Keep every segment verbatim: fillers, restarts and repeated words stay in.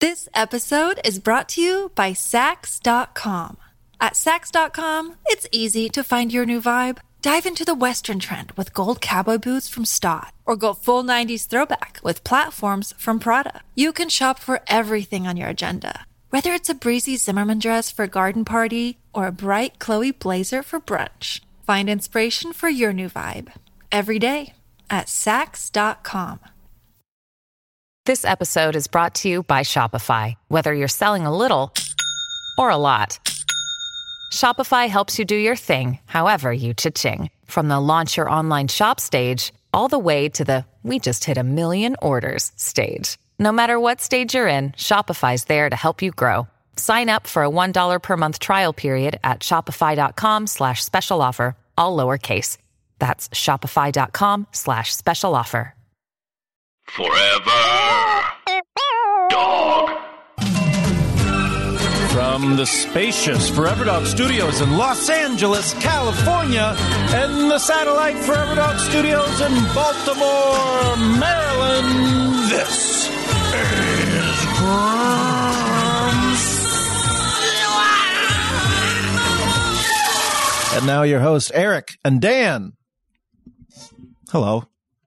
This episode is brought to you by Sax dot com. At Sax dot com, it's easy to find your new vibe. Dive into the Western trend with gold cowboy boots from Stott, or go full nineties throwback with platforms from Prada. You can shop for everything on your agenda, whether it's a breezy Zimmermann dress for a garden party or a bright Chloe blazer for brunch. Find inspiration for your new vibe every day at Sax dot com. This episode is brought to you by Shopify. Whether you're selling a little or a lot, Shopify helps you do your thing, however you cha-ching. From the launch your online shop stage, all the way to the we just hit a million orders stage. No matter what stage you're in, Shopify's there to help you grow. Sign up for a one dollar per month trial period at shopify.com slash special offer, all lowercase. That's shopify.com slash special offer. Forever Dog. From the spacious Forever Dog Studios in Los Angeles, California, and the satellite Forever Dog Studios in Baltimore, Maryland, this is Grooms. And now your hosts, Eric and Dan. Hello.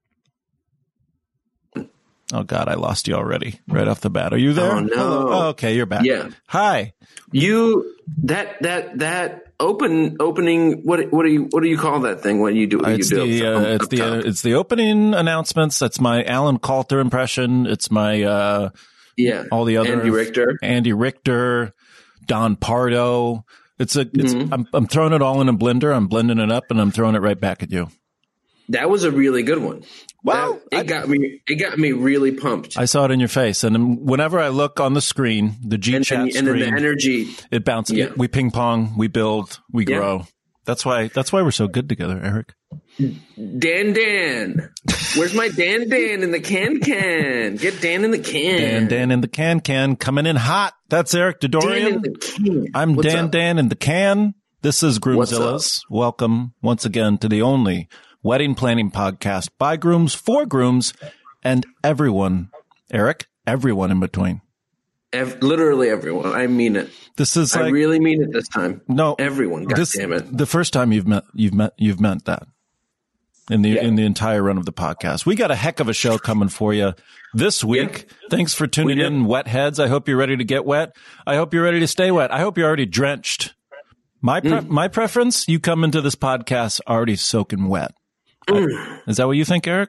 Oh, God, I lost you already right off the bat. Are you there? Oh, no. Oh, okay, you're back. Yeah. Hi. You, that, that, that open, opening, what, what do you, what do you call that thing when you do, It's you do the, uh, it's the, uh, it's the opening announcements. That's my Alan Coulter impression. It's my, uh, yeah, all the other Andy Richter, Andy Richter, Don Pardo. It's a, it's, Mm-hmm. I'm, I'm throwing it all in a blender. I'm blending it up and I'm throwing it right back at you. that was a really good one. Well, that, it I, got me, it got me really pumped. I saw it in your face. And whenever I look on the screen, the G and, chat and, screen, and then the energy, it bounces. Yeah. We ping pong, we build, we Yeah. grow. That's why, that's why we're so good together, Eric. Dan, Dan, where's my Dan, Dan in the can, can get Dan in the can. Dan, Dan in the can, can coming in hot. That's Eric Dan Dodorian. in the can. I'm What's Dan, up? Dan in the can. This is What's Groomzilla's. Welcome once again to the only wedding planning podcast by grooms, for grooms, and everyone, Eric, everyone in between. Ev- literally everyone. I mean it. This is I like, really mean it this time. no, Everyone. God this, damn it. the first time you've met, you've met, you've meant that in the, Yeah. in the entire run of the podcast. We got a heck of a show coming for you this week. Thanks for tuning We do. in, wet heads. I hope you're ready to get wet. I hope you're ready to stay wet. I hope you're already drenched. My, pre- Mm. my preference, you come into this podcast already soaking wet. I- is that what you think, Eric?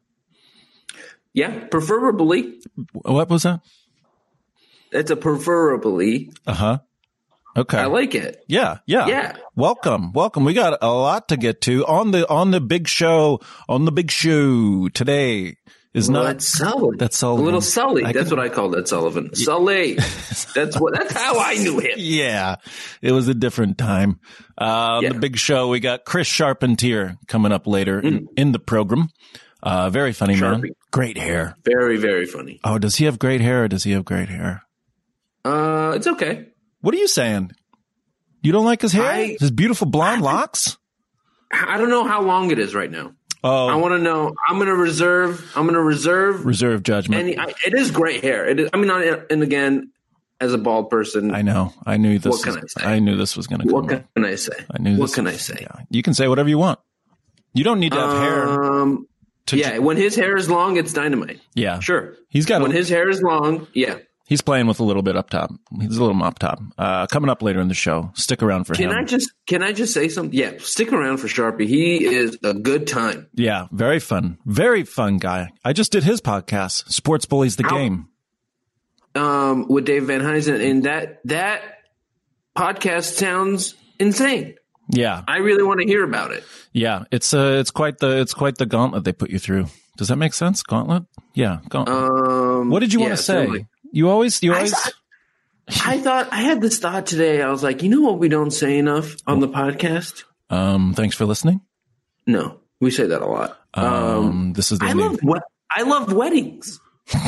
Yeah, preferably. What was that? It's a preferably. Uh huh. Okay. I like it. yeah, yeah. Yeah. Welcome. Welcome. We got a lot to get to on the, on the big show, on the big show today is Well, not, that's Sully. that's Sullivan. A little Sully. I That's can- what I call that Sullivan. Sully. That's what. That's how I knew him. yeah, it was a different time. Uh, Yeah. The big show, we got Chris Charpentier coming up later in, in the program. Uh, very funny man. Sharpie. Great hair. Very, very funny. Oh, does he have great hair or does he have great hair? Uh, it's okay. What are you saying? You don't like his hair? I- his beautiful blonde locks? I don't know how long it is right now. Oh, I want to know. I'm going to reserve. I'm going to reserve. reserve judgment. Any. I, it is great hair. It is. I mean, I, and again, as a bald person, I know. I knew this. What can was, I say? I knew this was going to come. what up. can I say? I knew. What this can was- I say? Yeah. You can say whatever you want. You don't need to have hair. Um. To Yeah. When his hair is long, it's dynamite. yeah. Sure. He's got. When A, his hair is long, yeah. he's playing with a little bit up top. He's a little mop top. Uh, coming up later in the show. Stick around for Can him. I just can I just say something? Yeah, stick around for Sharpie. He is a good time. yeah. Very fun. Very fun guy. I just did his podcast. Sports Bullies the How- Game. Um, with Dave Van Huysen, and that that podcast sounds insane. Yeah. I really want to hear about it. Yeah. It's uh, it's quite the it's quite the gauntlet they put you through. Does that make sense? Gauntlet. Yeah. Gauntlet. Um, what did you yeah, want to say? totally. You always. You I always. thought, I thought I had this thought today. I was like, you know what we don't say enough on the podcast? Um. Thanks for listening. No, we say that a lot. Um. Um, this is the I name. love what I love weddings.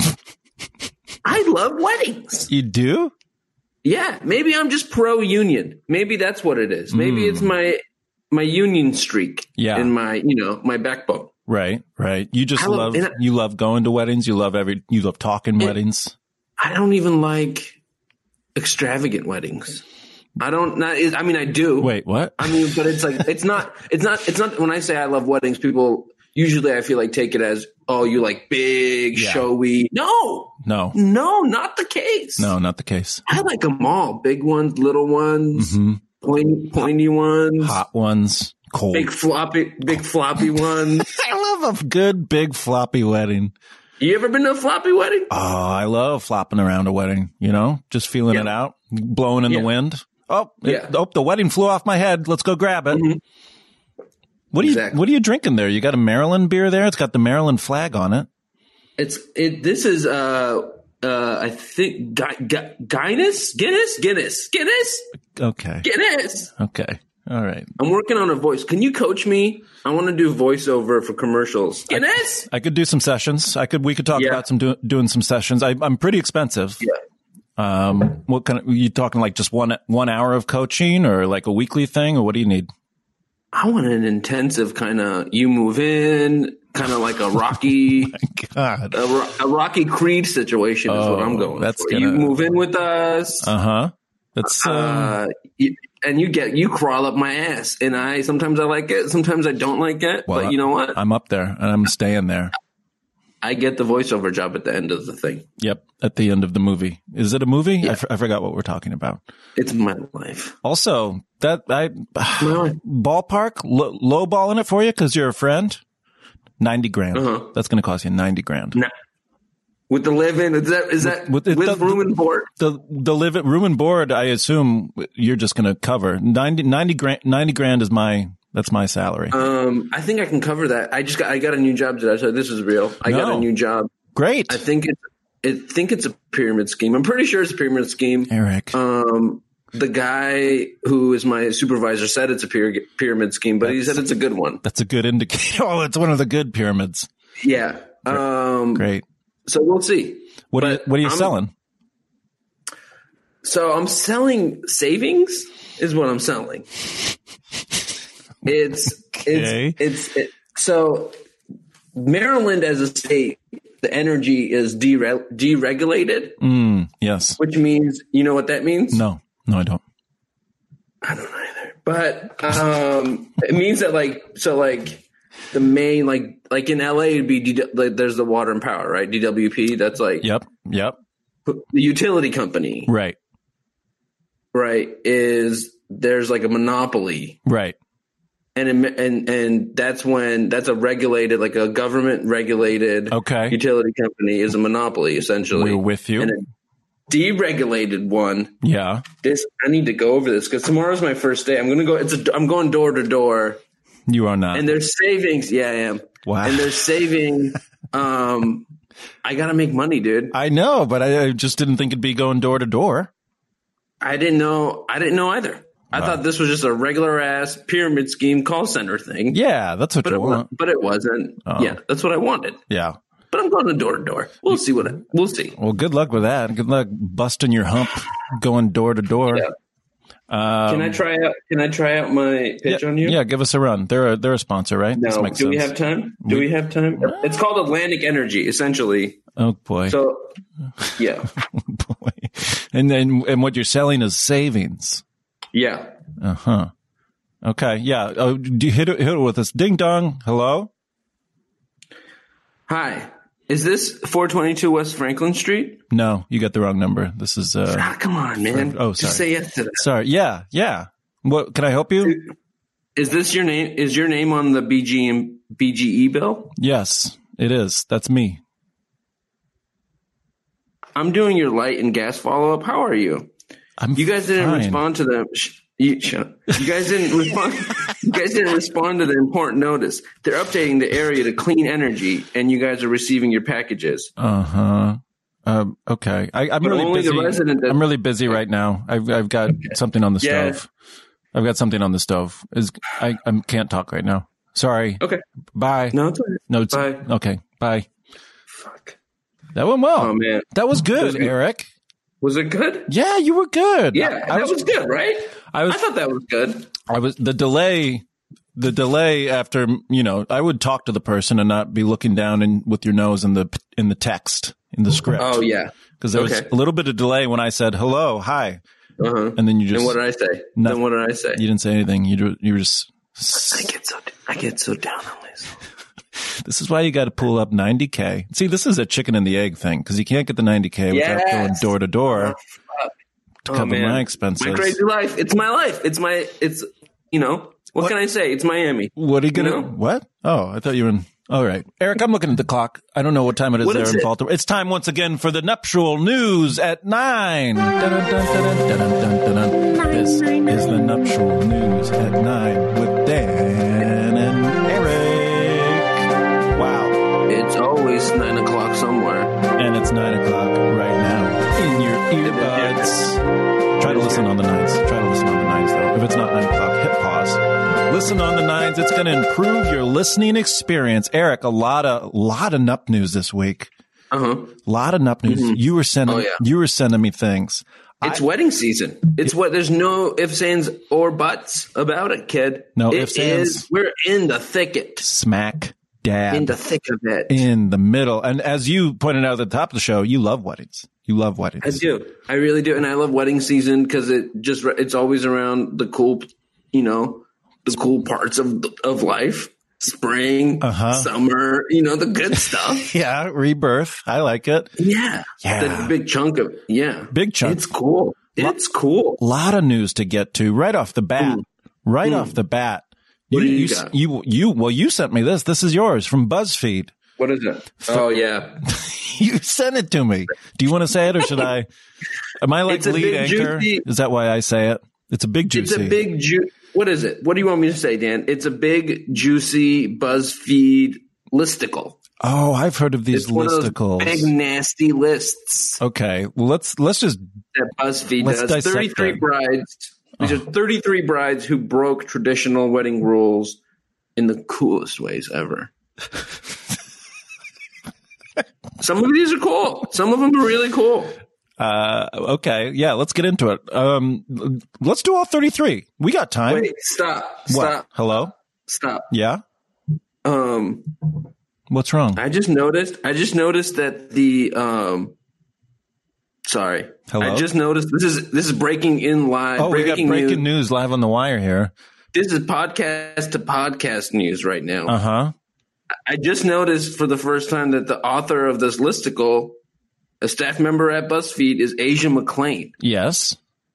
I love weddings. You do? Yeah, maybe I'm just pro union. Maybe that's what it is. Maybe it's my my union streak. Yeah. in my you know my backbone. Right, right. You just I love, love- and I- you love going to weddings. You love every, you love talking weddings. I don't even like extravagant weddings. I don't. Not. I mean, I do. Wait, what? I mean, but it's like it's not. It's not. It's not. When I say I love weddings, people usually I feel like take it as, oh, you like big, Yeah. showy. No, No, no, not the case. no, not the case. I like them all. Big ones, little ones, hmm pointy, pointy ones, Hot ones, cold. big floppy, big floppy ones. I love a good big floppy wedding. You ever been to a floppy wedding? Oh, I love flopping around a wedding, you know, just feeling Yeah. it out, blowing in Yeah. the wind. Oh, it- Yeah. oh, the wedding flew off my head. Let's go grab it. Mhm. What are you, Exactly. what are you drinking there? You got a Maryland beer there? It's got the Maryland flag on it. It's it. This is uh uh I think Gu- Gu- Guinness, Guinness, Guinness, Guinness, Okay. Guinness. Okay. All right. I'm working on a voice. Can you coach me? I want to do voiceover for commercials. Guinness. I could do some sessions. I could, we could talk Yeah. about some do, doing some sessions. I, I'm pretty expensive. Yeah. Um, what kind of, you talking like just one, one hour of coaching or like a weekly thing or what do you need? I want an intensive kind of. You move in, kind of like a Rocky, God. a, Ro- a Rocky Creed situation is what I'm Oh, going. that's for. gonna- You move in with us. Uh huh. That's, um, Uh, you, and you get you crawl up my ass, and I sometimes I like it, sometimes I don't like it. well, but you know what? I'm up there and I'm staying there. I get the voiceover job at the end of the thing. Yep. At the end of the movie. Is it a movie? I, f- I forgot what we're talking about. It's my life. Also, that I My life. ballpark low, low ball in it for you because you're a friend. Ninety grand. Uh-huh. That's going to cost you ninety grand. Nah. With the live-in, is that is that With- with, with the- room and board? The the live room and board. I assume you're just going to cover ninety, ninety grand. Ninety grand is my that's my salary. Um, I think I can cover that. I just got I got a new job today. So this is real. I got No. a new job. Great, I think it's I think it's a pyramid scheme. I'm pretty sure it's a pyramid scheme. Eric. Um, the guy who is my supervisor said it's a pyra- pyramid scheme, but he said it's a good one. That's a good indicator. Oh, it's one of the good pyramids. Yeah. Um, Great. So we'll see. What are you, But what are you I'm- selling? So I'm selling savings is what I'm selling. It's Okay. it's it's it, so Maryland as a state, the energy is dere- deregulated, Mm, yes. which means you know what that means? No. No, I don't. I don't either. But um, it means that like so like the main like like in L A it'd be D- like there's the water and power, right? D W P. That's like Yep. Yep. the utility company, Right. right? Is there's like a monopoly. Right. And in- and and that's when that's a regulated, like a government regulated Okay. utility company is a monopoly essentially. We're with you. And a deregulated one. Yeah. This I need to go over this because tomorrow's my first day. I'm gonna go. It's a, I'm going door to door, You are not. and there's savings. Yeah, I am. Wow. And there's saving. Um, I gotta make money, dude. I know, but I, I just didn't think it'd be going door to door. I didn't know. I didn't know either. I Wow. thought this was just a regular ass pyramid scheme call center thing. Yeah, that's what But you it, wa- want. but it wasn't. Oh. Yeah, that's what I wanted. Yeah. But I'm going to door to door. We'll see what I, we'll see. Well, good luck with that. Good luck busting your hump going door to door. Yeah. Um, Can I try out? Can I try out my pitch yeah, on you? Yeah, give us a run. They're a, they're a sponsor, right? This No. makes Do we sense. have time? Do we, have time? It's called Atlantic Energy, essentially. Oh boy. So, yeah, boy. And then and what you're selling is savings. yeah. Uh huh. Okay. Yeah. Oh, do you hit it, hit it with us? Ding dong. Hello. Hi, is this four twenty-two West Franklin Street? No, you got the wrong number. This is. uh Ah, come on, man. Oh, Just sorry. say yes to that. Sorry. Yeah. Yeah. What can I help you? Is this your name? Is your name on the B G M, B G E bill? Yes, it is. That's me. I'm doing your light and gas follow up. How are you? I'm You guys didn't fine. respond to them. Sh- You, shut up. You guys didn't respond. You guys didn't respond to the important notice. They're updating the area to clean energy, and you guys are receiving your packages. Uh huh. Um, okay. I, I'm But really only the busy. resident that- I'm really busy right now. I've I've got something on the Yeah. stove. I've got something on the stove. Is I I can't talk right now. Sorry. Okay. Bye. No, it's all right. No. It's, Bye. Okay. Bye. Fuck. That went well. Oh man, That was good, Was it- Eric. was it good? Yeah, you were good. Yeah, I, I that was, good, right? I was. I thought that was good. I was. The delay the delay after, you know, I would talk to the person and not be looking down in, with your nose in the in the text, in the script. Oh, yeah. Because there Okay. was a little bit of delay when I said, hello, hi. Uh-huh. And then you just... And what did I say? Nothing. Then what did I say? You didn't say anything. You, do- you were just... I get so I get so down on myself. This is why you got to pull up ninety K. See, this is a chicken and the egg thing because you can't get the ninety K without Yes. going door to door Oh, fuck. to Oh, cover man. my expenses. My crazy life. It's my life. It's my, it's, you know, what, What? can I say? It's Miami. What are you gonna? You know? What? Oh, I thought you were in. All right, Eric. I'm looking at the clock. I don't know what time it is What there is in it? Baltimore. It's time once again for the nuptial news at nine. Dun, dun, dun, dun, dun, dun, dun, dun. This is the nuptial news at nine with Dan and Eric. Wow, It's always nine o'clock somewhere. and it's nine o'clock right now in your earbuds. Try to listen on the nines. Try to listen on the nines though. If it's not nine o'clock, hit pause. Listen on the nines. It's going to improve your listening experience. Eric, a lot of lot of Nup news this week. Uh huh. A lot of Nup news. You were sending Oh, yeah. you were sending me things. It's wedding season. It's what. There's no ifs, ands, or buts about it, kid. No It ifs, ands. is- We're in the thicket. Smack dab In the thick of it. in the middle. And as you pointed out at the top of the show, you love weddings. You love weddings. I do. I really do, and I love wedding season because it just it's always around the cool, you know, the cool parts of of life. Spring, Uh-huh. summer, you know, the good stuff. Yeah, rebirth. I like it. Yeah. Yeah. The big chunk of yeah. Big chunk. It's cool. It's cool. A lot of news to get to right off the bat. Right off the bat. What do you you, got? you you well you sent me this. This is yours from BuzzFeed. What is it? Oh yeah. You sent it to me. Do you want to say it or should I? Am I like It's a lead big anchor? juicy- Is that why I say it? It's a big juicy. It's a big ju- What is it? What do you want me to say, Dan? It's a big juicy BuzzFeed listicle. Oh, I've heard of these It's one of those listicles. big nasty lists Okay, well let's let's just that BuzzFeed Let's does. dissect thirty-three them. brides. These are thirty-three brides who broke traditional wedding rules in the coolest ways ever. Some of these are cool. Some of them are really cool. uh okay, yeah, let's get into it. Um let's do all thirty-three. We got time. Wait, stop. what? Stop. Hello? Stop. Yeah? Um What's wrong? I just noticed I just noticed that the um sorry. Hello? I just noticed this is this is breaking in live. oh, we got breaking breaking news. news live on the wire here. This is podcast to podcast news right now. Uh-huh. I just noticed for the first time that the author of this listicle, a staff member at BuzzFeed, is Asia McClain, Yes.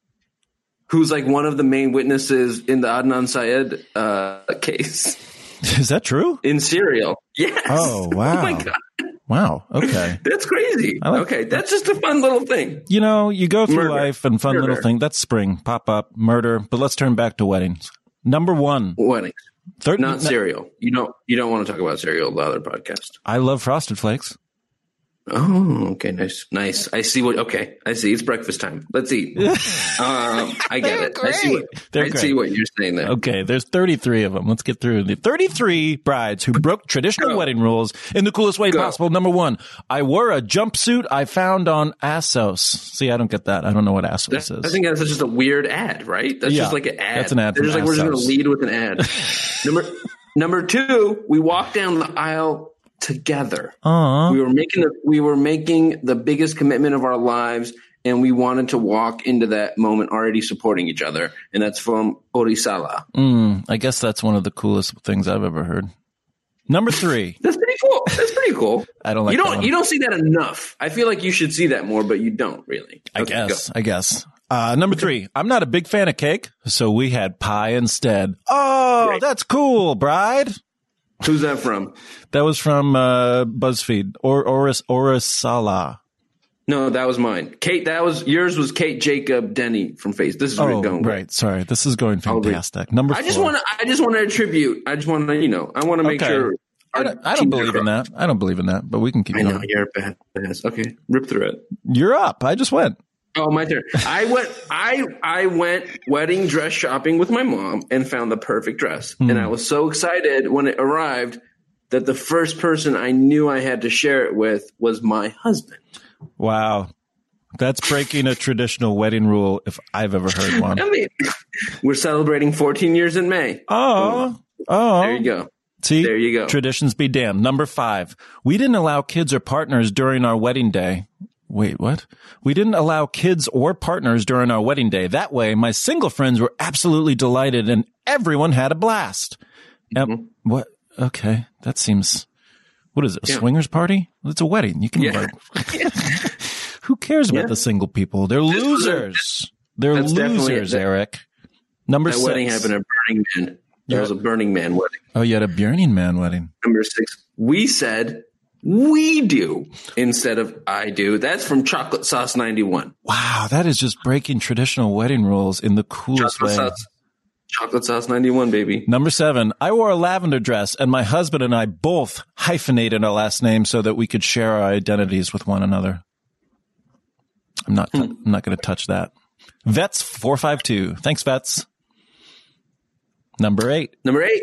who's like one of the main witnesses in the Adnan Syed uh, case Is that true? in Serial. Yes. Oh, wow. Oh my god, Wow. Okay. that's crazy. I like- Okay, that's just a fun little thing. You know, you go through Murder. life and fun Murder. little thing. That's spring, pop up, murder. But let's turn back to weddings. Number one. Weddings, Third, not Serial. You don't. You don't want to talk about Serial, the other podcast. I love Frosted Flakes. Oh, okay, nice, nice. I see what. Okay, I see. It's breakfast time. Let's eat. um, I get it. I see what. They're I great. see what you're saying there. Okay, there's thirty-three of them. Let's get through the thirty-three brides who broke traditional Go. wedding rules in the coolest way Go. possible. Number one, I wore a jumpsuit I found on Assos. See, I don't get that. I don't know what Assos That- is. I think that's just a weird ad, right? That's Yeah, just like an ad. that's an ad They're from just like we're just going Assos. to lead with an ad. number number two, we walked down the aisle together. Aw. We were making the, we were making the biggest commitment of our lives, and we wanted to walk into that moment already supporting each other. And that's from Orisala. Mm, I guess that's one of the coolest things I've ever heard. Number three. That's pretty cool. That's pretty cool. I don't like you that don't one. you don't see that enough. I feel like you should see that more, but you don't really. I Okay, go. guess. I guess. Uh, number three. I'm not a big fan of cake, so we had pie instead. Oh, Great. that's cool, bride. Who's that from? That was from uh, BuzzFeed or Oris Orisala. No, that was mine. Kate, that was yours. Was Kate Jacob Denny from Face? This is where Oh, you're going. with. right. Sorry, this is going I'll read. fantastic. Number I four. just want to. I just want to attribute. I just want to. You know. I want to make Okay. sure. I our don't, I don't teams believe are in that. I don't believe in that. But we can keep I know going. you're a bad ass. Okay, rip through it. You're up. I just went. Oh, my turn. I went. I I went wedding dress shopping with my mom and found the perfect dress. Hmm. And I was so excited when it arrived that the first person I knew I had to share it with was my husband. Wow. That's breaking a traditional wedding rule if I've ever heard one. I mean, we're celebrating fourteen years in May. Oh, Oh, There you go. See, There you go. Traditions be damned. Number five, we didn't allow kids or partners during our wedding day. Wait, what? We didn't allow kids or partners during our wedding day. That way, my single friends were absolutely delighted and everyone had a blast. Mm-hmm. Um, what? Okay, that seems. What is it? A Yeah. swingers party? It's a wedding. You can. Yeah. Like, who cares about Yeah. the single people? They're This was a- losers. They're that's definitely losers, it. Eric. Number That six. wedding happened at Burning Man. There Yeah. was a Burning Man wedding. Oh, you had a Burning Man wedding. Number six. We said we do instead of I do. That's from Chocolate Sauce ninety-one. Wow, that is just breaking traditional wedding rules in the coolest Chocolate way. Sauce. Chocolate Sauce ninety-one, baby. Number seven, I wore a lavender dress and my husband and I both hyphenated our last name so that we could share our identities with one another. I'm not, t- I'm not going to touch that. Vets four five two. Thanks, Vets. Number eight. Number eight.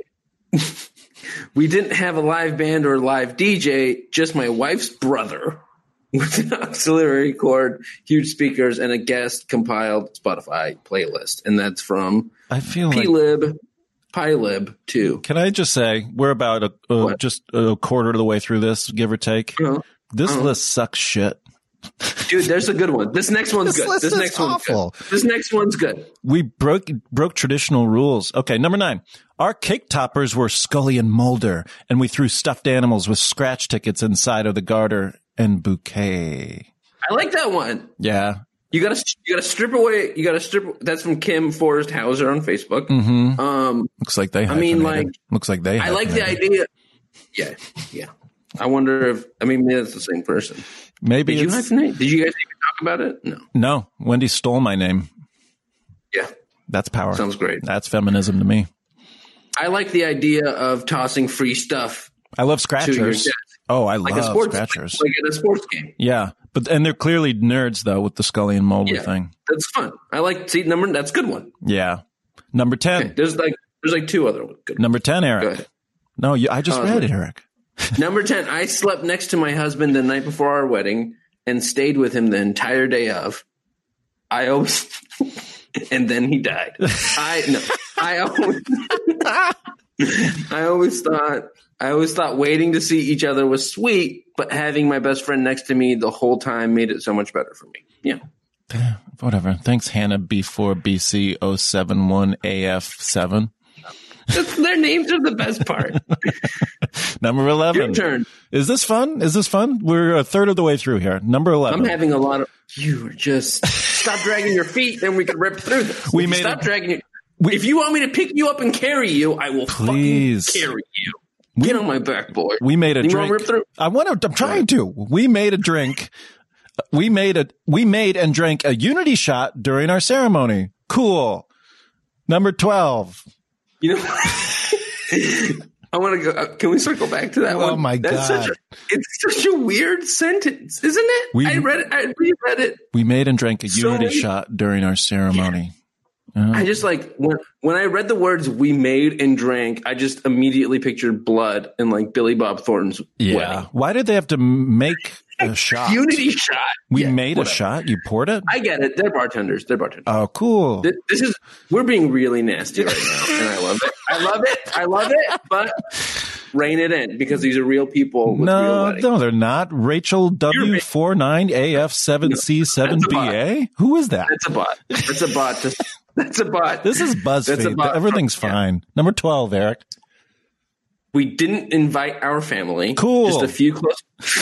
We didn't have a live band or live D J, just my wife's brother with an auxiliary cord, huge speakers, and a guest compiled Spotify playlist. And that's from I feel like, Plib, Pylib two. can I just say, we're about a, a, What? just a quarter of the way through this, give or take. Uh-huh. This Uh-huh. list sucks shit. Dude, there's a good one. This next one's This good. list This is next one's awful. good. This next one's good. We broke broke traditional rules. Okay, number nine. Our cake toppers were Scully and Mulder, and we threw stuffed animals with scratch tickets inside of the garter and bouquet. I like that one. Yeah. You gotta, you gotta strip away. You gotta strip. That's from Kim Forrest Hauser on Facebook. Mm-hmm. Um, Looks like they. I mean, hyphenated. like, looks like they. I like the hyphenated. idea. Yeah, yeah. I wonder if I mean maybe that's the same person. Maybe Did you it's, hyphenate? Did you guys even talk about it? No. no. Wendy stole my name. Yeah, That's power. sounds great. That's feminism to me. I like the idea of tossing free stuff I love to your scratchers. desk, Oh, I like a love sports, scratchers. like at a sports game. Yeah, but and they're clearly nerds though with the Scully and Mulder Yeah. thing. That's fun. I like see number. That's a good one. Yeah. Number ten. Okay, there's like there's like two other good. Number ten, Go Eric. ahead. No, you, I just Oh, read it, sorry. Eric. Number ten. I slept next to my husband the night before our wedding and stayed with him the entire day of. I always, and then he died. I no. I always. I always thought I always thought waiting to see each other was sweet, but having my best friend next to me the whole time made it so much better for me. Yeah. Whatever. Thanks, Hannah B four B C zero seven one A F seven. That's, their names are the best part. Number eleven. Your turn. Is this fun? Is this fun? We're a third of the way through here. Number eleven. I'm having a lot of. You are just stop dragging your feet, then we can rip through this. We If you made stop it- dragging your. We- if you want me to pick you up and carry you, I will Please. fucking carry you. Get on my back, boy. we made a you drink. Want to rip through? I want to. I'm trying to. We made a drink. We made a. We made and drank a unity shot during our ceremony. Cool. Number twelve. You know. I want to go. Uh, can we circle back to that one? Oh my That's God. Such a, it's such a weird sentence, isn't it? We- I read it. I reread it. We made and drank a So unity many- shot during our ceremony. I just like when when I read the words "we made and drank," I just immediately pictured blood and like Billy Bob Thornton's Yeah. wedding. Why did they have to make a shot? Unity shot. We Yeah, made whatever. a shot. You poured it. I get it. They're bartenders. They're bartenders. Oh, cool. Th- This is we're being really nasty right now, and I love it. I love it. I love it. But rein it in because these are real people with real No, weddings. no, they're not. Rachel W You're- four nine A F seven C seven B A. Who is that? That's a bot. That's a bot. To, that's a bot. This is That's a BuzzFeed. bot. Everything's Yeah. fine. Number twelve, Eric. We didn't invite our family. Cool. Just a few close.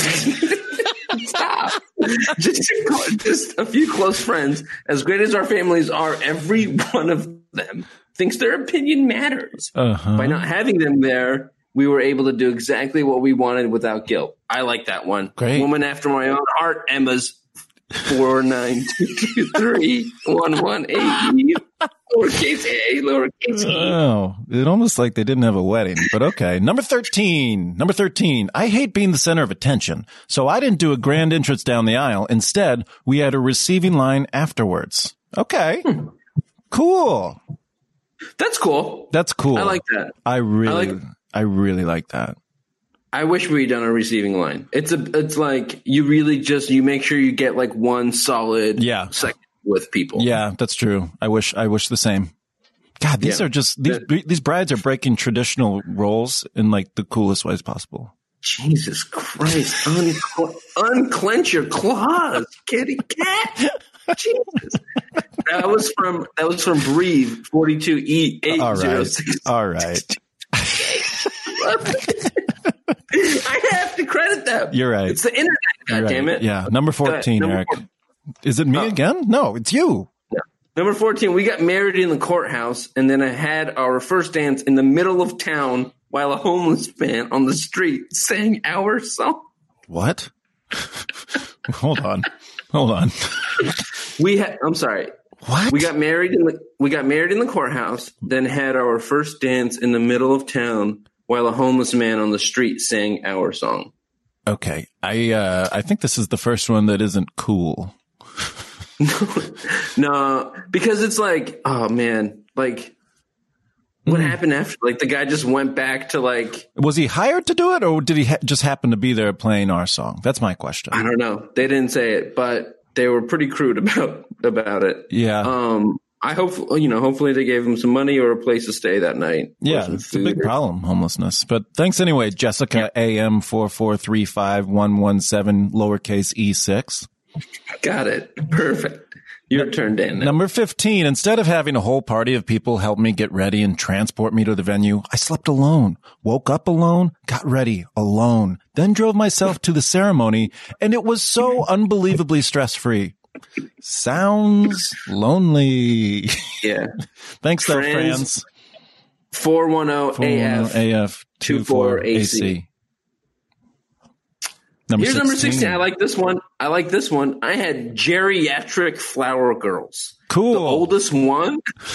Stop. Just a, just a few close friends. As great as our families are, every one of them thinks their opinion matters. Uh-huh. By not having them there, we were able to do exactly what we wanted without guilt. I like that one. Great. Woman after my own heart, Emma's four nine two two three one one eight E. Lowercase a, lowercase e. Oh, it almost like they didn't have a wedding, but okay. Number thirteen. Number thirteen. I hate being the center of attention, so I didn't do a grand entrance down the aisle. Instead, we had a receiving line afterwards. Okay. Hmm. Cool. That's cool. That's cool. I like that. I really, I like- I really like that. I wish we'd done a receiving line. It's a, it's like you really just you make sure you get like one solid Yeah. second with people. Yeah, that's true. I wish, I wish the same. God, these Yeah. are just these these brides are breaking traditional roles in like the coolest ways possible. Jesus Christ. Uncl- unclench your claws, kitty cat. Jesus. That was from that was from Breathe forty-two E eight All zero right. six. All right. I have to credit them. You're right. It's the internet, You're right. goddammit. Yeah. Number fourteen, Number Eric. four- Is it me Oh. again? No, it's you. Number fourteen, we got married in the courthouse, and then I had our first dance in the middle of town while a homeless man on the street sang our song. What? Hold on. Hold on. We had, I'm sorry. What? We got married in the we got married in the courthouse, then had our first dance in the middle of town while a homeless man on the street sang our song. Okay. I uh I think this is the first one that isn't cool. No, because it's like, oh man, like what Mm. happened after? Like the guy just went back to like, Was he hired to do it, or did he ha- just happen to be there playing our song? That's my question. I don't know. They didn't say it, but they were pretty crude about about it. Yeah. Um, I hope you know. Hopefully, they gave him some money or a place to stay that night. or Yeah, some it's a food big or- problem, homelessness. But thanks anyway, Jessica A M four four three five one one seven lowercase e six. Got it. Perfect. Your turn, Dan. now. Number fifteen, instead of having a whole party of people help me get ready and transport me to the venue, I slept alone, woke up alone, got ready alone, then drove myself to the ceremony, and it was so unbelievably stress-free. Sounds lonely. Yeah. Thanks, though, Friends, friends. four one zero A F. A F two four A C. Number Here's number sixteen. sixteen. I like this one. I like this one. I had geriatric flower girls. Cool. The oldest one.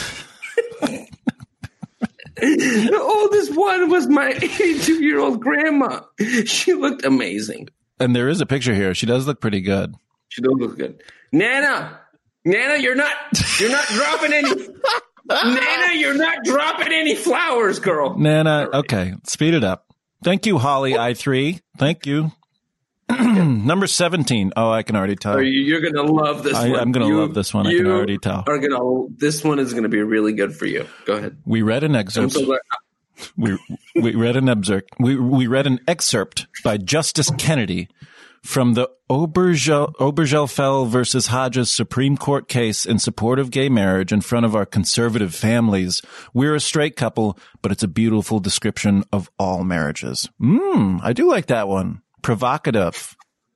The oldest one was my eighty-two year old grandma. She looked amazing. And there is a picture here. She does look pretty good. She does look good. Nana, Nana, you're not, you're not dropping any. Nana, you're not dropping any flowers, girl. Nana, okay, speed it up. Thank you, Holly I three. Thank you. Number seventeen. Oh, I can already tell. Are you, you're gonna love this I- one. I'm gonna You- love this one. I you can already tell. Are gonna. This one is gonna be really good for you. Go ahead. We read an I'm excerpt. so glad. we we read an excerpt. We we read an excerpt by Justice Kennedy from the Obergel, Obergefell versus Hodges Supreme Court case in support of gay marriage in front of our conservative families. We're a straight couple, but it's a beautiful description of all marriages. Mmm, I do like that one. Provocative.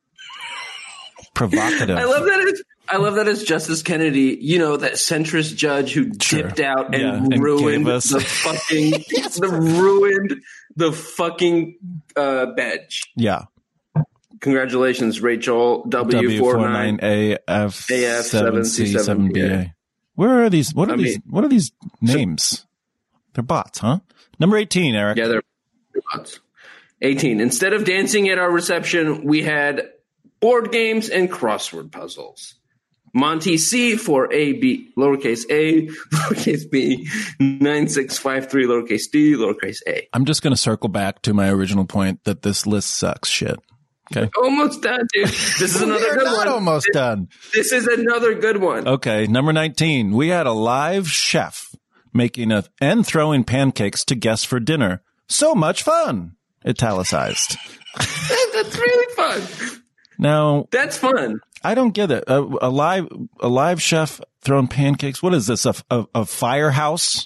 Provocative. I love that. It's, I love that it's Justice Kennedy. You know, that centrist judge who Sure. dipped out and, Yeah, and ruined gave us- the fucking, the ruined the fucking uh, bench. Yeah. Congratulations, Rachel W W four four nine. nine A F A F seven C seven seven B B A. A. Where are these? What are I these? mean- What are these names? They're bots, huh? Number eighteen, Eric. Yeah, they're bots. eighteen. Instead of dancing at our reception, we had board games and crossword puzzles. Monty C for A B lowercase a lowercase b nine six five three lowercase d lowercase a. I'm just going to circle back to my original point that this list sucks shit. Okay. Almost done, dude. This is another We're good not one. almost done. This is another good one. Okay. Number nineteen. We had a live chef making a and throwing pancakes to guests for dinner. So much fun. Italicized. That's really fun. Now, That's fun. I don't get it. A, a live, a live chef throwing pancakes. What is this? A, a, a firehouse?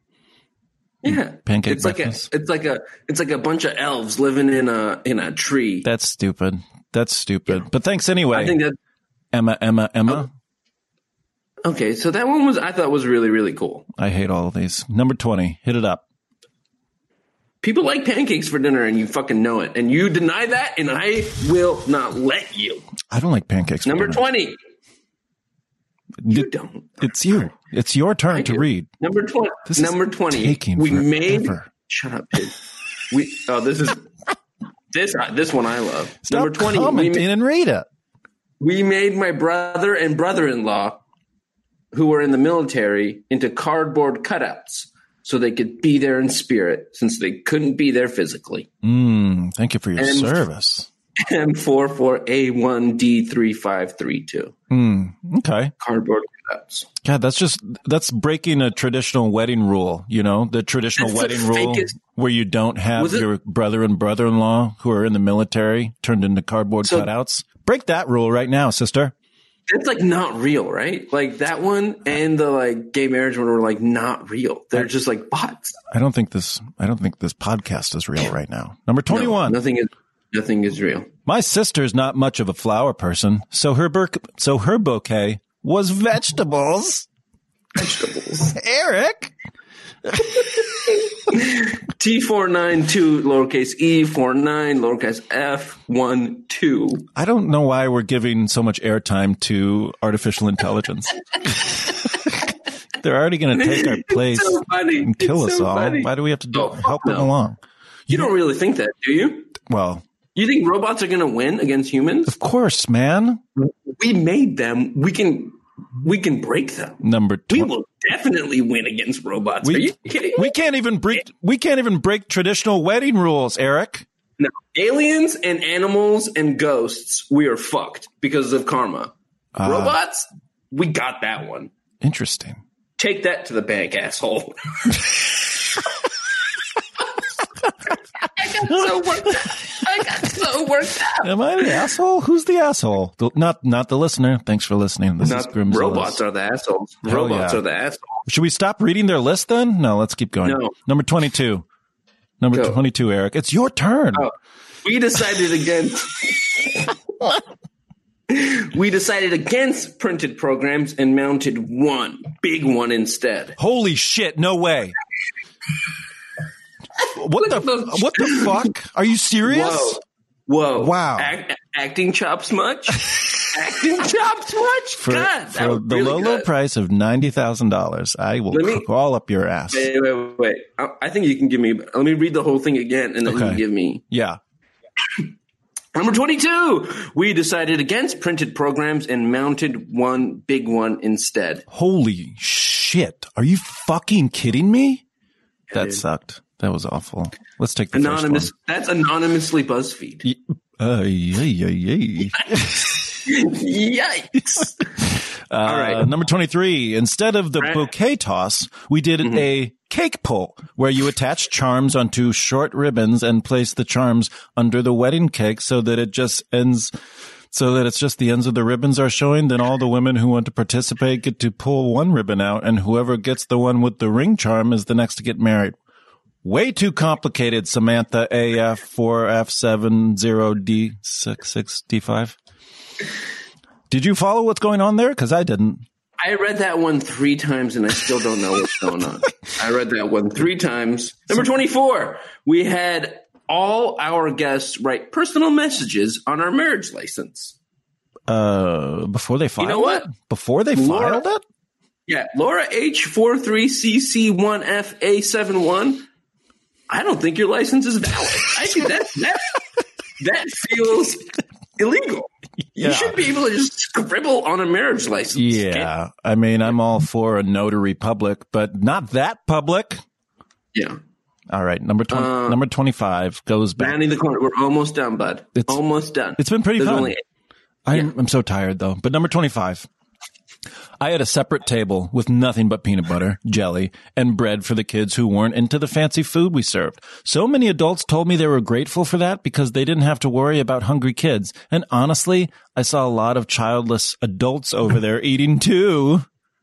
Yeah. Pancake it's like a breakfast? it's like a it's like a bunch of elves living in a in a tree. That's stupid. That's stupid. But thanks anyway. I think that Emma, Emma, Emma. okay, so that one was I thought was really, really cool. I hate all of these. Number twenty. Hit it up. People like pancakes for dinner, and you fucking know it. And you deny that, and I will not let you. I don't like pancakes. for Number dinner. twenty. You It- don't. It's you. It's your turn I to do. read. Number twenty. This is Number twenty. taking We made. forever. Shut up, dude. We. Oh, this is this. This one I love. Stop Number twenty. We commenting made, and read it. we made my brother and brother-in-law, who were in the military, into cardboard cutouts, so they could be there in spirit, since they couldn't be there physically. Mm, thank you for your And- service. M four four A one D three five three two. Mm, okay. Cardboard cutouts. God, that's just that's breaking a traditional wedding rule. You know, the traditional That's wedding the rule fakest- where you don't have Was it- your brother and brother-in-law who are in the military turned into cardboard So- cutouts. Break that rule right now, sister. That's like not real, right? Like that one and the like gay marriage one were like not real. They're just like bots. I don't think this. I don't think this podcast is real right now. Number No, twenty-one. nothing is nothing is real. My sister's not much of a flower person, so her bur- so her bouquet was vegetables. Vegetables. Eric. T four nine two lowercase e four nine lowercase f one two. I don't know why we're giving so much airtime to artificial intelligence. They're already going to take our place so funny. and kill It's us so all. funny. Why do we have to do, Oh, fuck help them no. along? You don't really think that, do you? Well, You think robots are going to win against humans? of course, man. We made them. We can we can break them. Number We twenty. will definitely win against robots. Are We, you kidding me? we can't even break. We can't even break traditional wedding rules, Eric. No. Aliens and animals and ghosts, we are fucked because of karma. Uh, Robots, we got that one. Interesting. Take that to the bank, asshole. I got so worked out. I got so worked out. Am I the asshole? Who's the asshole? The, not not the listener. Thanks for listening. This is Not, Grimzilla's. robots are the assholes. Hell Robots yeah. are the assholes. Should we stop reading their list then? No, let's keep going. No. Number twenty-two. Number Go. twenty-two, Eric. It's your turn. Oh, we decided against. We decided against printed programs and mounted one big one instead. Holy shit! No way. What the those- what the fuck? Are you serious? Whoa. Whoa. Wow. Act, acting chops much? acting chops much? For, God, that for was the really low, low good. price of ninety thousand dollars, I will Let me- crawl up your ass. Wait, wait, wait, wait. I, I think you can give me. Let me read the whole thing again, and then you Okay. can give me. Yeah. Number twenty-two. We decided against printed programs and mounted one big one instead. Holy shit. Are you fucking kidding me? That dude. sucked. That was awful. Let's take the Anonymous. first That's anonymously BuzzFeed. one. Uh, yeah, yeah, yeah. Yikes. Uh, All right. Number twenty-three. Instead of the Right. bouquet toss, we did Mm-hmm. a cake pull where you attach charms onto short ribbons and place the charms under the wedding cake so that it just ends, so that it's just the ends of the ribbons are showing. Then all the women who want to participate get to pull one ribbon out, and whoever gets the one with the ring charm is the next to get married. Way too complicated, Samantha A F four F seven zero D six six D five. Did you follow what's going on there? Because I didn't. I read that one three times and I still don't know what's going on. I read that one three times. Number twenty-four. We had all our guests write personal messages on our marriage license. Uh, before they filed know what? it? Before they Laura- filed it? Yeah, Laura H four three C C one F A seven one. I don't think your license is valid. I think that that that feels illegal. Yeah. You should be able to just scribble on a marriage license. Yeah. I mean, I'm all for a notary public, but not that public. Yeah. All right. Number twenty, Uh, number twenty-five goes back. Rounding the corner. We're almost done, bud. It's- almost done. It's been pretty There's fun. only- I'm, yeah. I'm so tired though. But number twenty-five. I had a separate table with nothing but peanut butter, jelly, and bread for the kids who weren't into the fancy food we served. So many adults told me they were grateful for that because they didn't have to worry about hungry kids. And honestly, I saw a lot of childless adults over there eating too.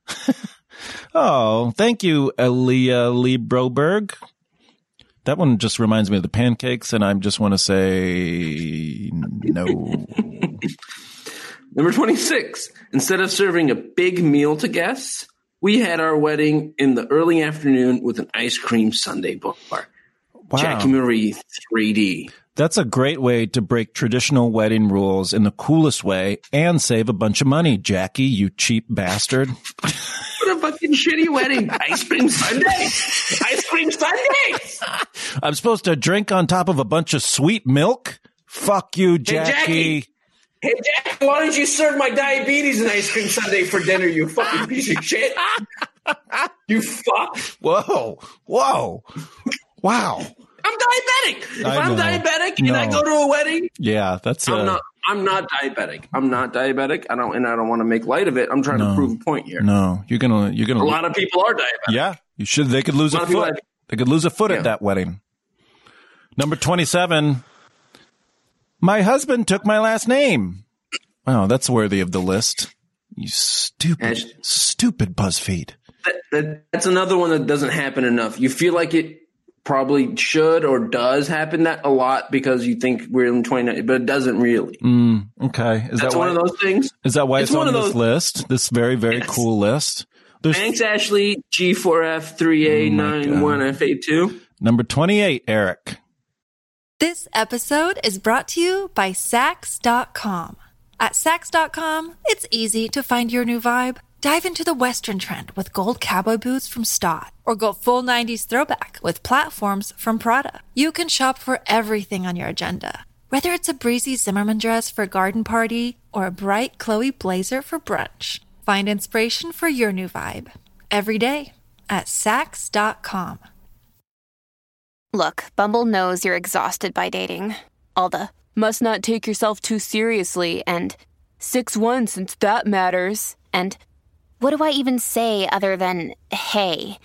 Oh, thank you, Elia Lee Broberg. That one just reminds me of the pancakes, and I just want to say no. Number twenty-six. Instead of serving a big meal to guests, we had our wedding in the early afternoon with an ice cream sundae bar. Wow. Jackie Marie three D. That's a great way to break traditional wedding rules in the coolest way and save a bunch of money, Jackie, you cheap bastard. What a fucking shitty wedding. Ice cream sundae. Ice cream sundaes. I'm supposed to drink on top of a bunch of sweet milk? Fuck you, Jackie. Jackie. Hey, Jack, why don't you serve my diabetes an ice cream sundae for dinner, you fucking piece of shit? You fuck. Whoa. Whoa. Wow. I'm diabetic. If I I'm know. diabetic No. and I go to a wedding, Yeah, that's uh, I'm not. I'm not diabetic. I'm not diabetic. I don't, and I don't want to make light of it. I'm trying No. to prove a point here. no. You're gonna you're gonna. A lot of people are diabetic. Yeah, you should. They could lose A a lot of people foot. have- They could lose a foot Yeah. at that wedding. Number twenty-seven. My husband took my last name. Wow, that's worthy of the list. You stupid, Ash- stupid BuzzFeed. That, that, that's another one that doesn't happen enough. You feel like it probably should or does happen that a lot because you think we're in twenty-nine, but it doesn't really. Mm, okay, is That's that why, one of those things. Is that why It's it's, one on of this those- list? This very, very Yes. cool list. There's Thanks, Ashley. G four F three A nine one F A two. number twenty-eight, Eric. This episode is brought to you by Sax dot com. At Sax dot com, it's easy to find your new vibe. Dive into the Western trend with gold cowboy boots from Stott, or go full nineties throwback with platforms from Prada. You can shop for everything on your agenda, whether it's a breezy Zimmermann dress for a garden party or a bright Chloe blazer for brunch. Find inspiration for your new vibe every day at Sax dot com. Look, Bumble knows you're exhausted by dating. All the must not take yourself too seriously and six one since that matters. And what do I even say other than hey?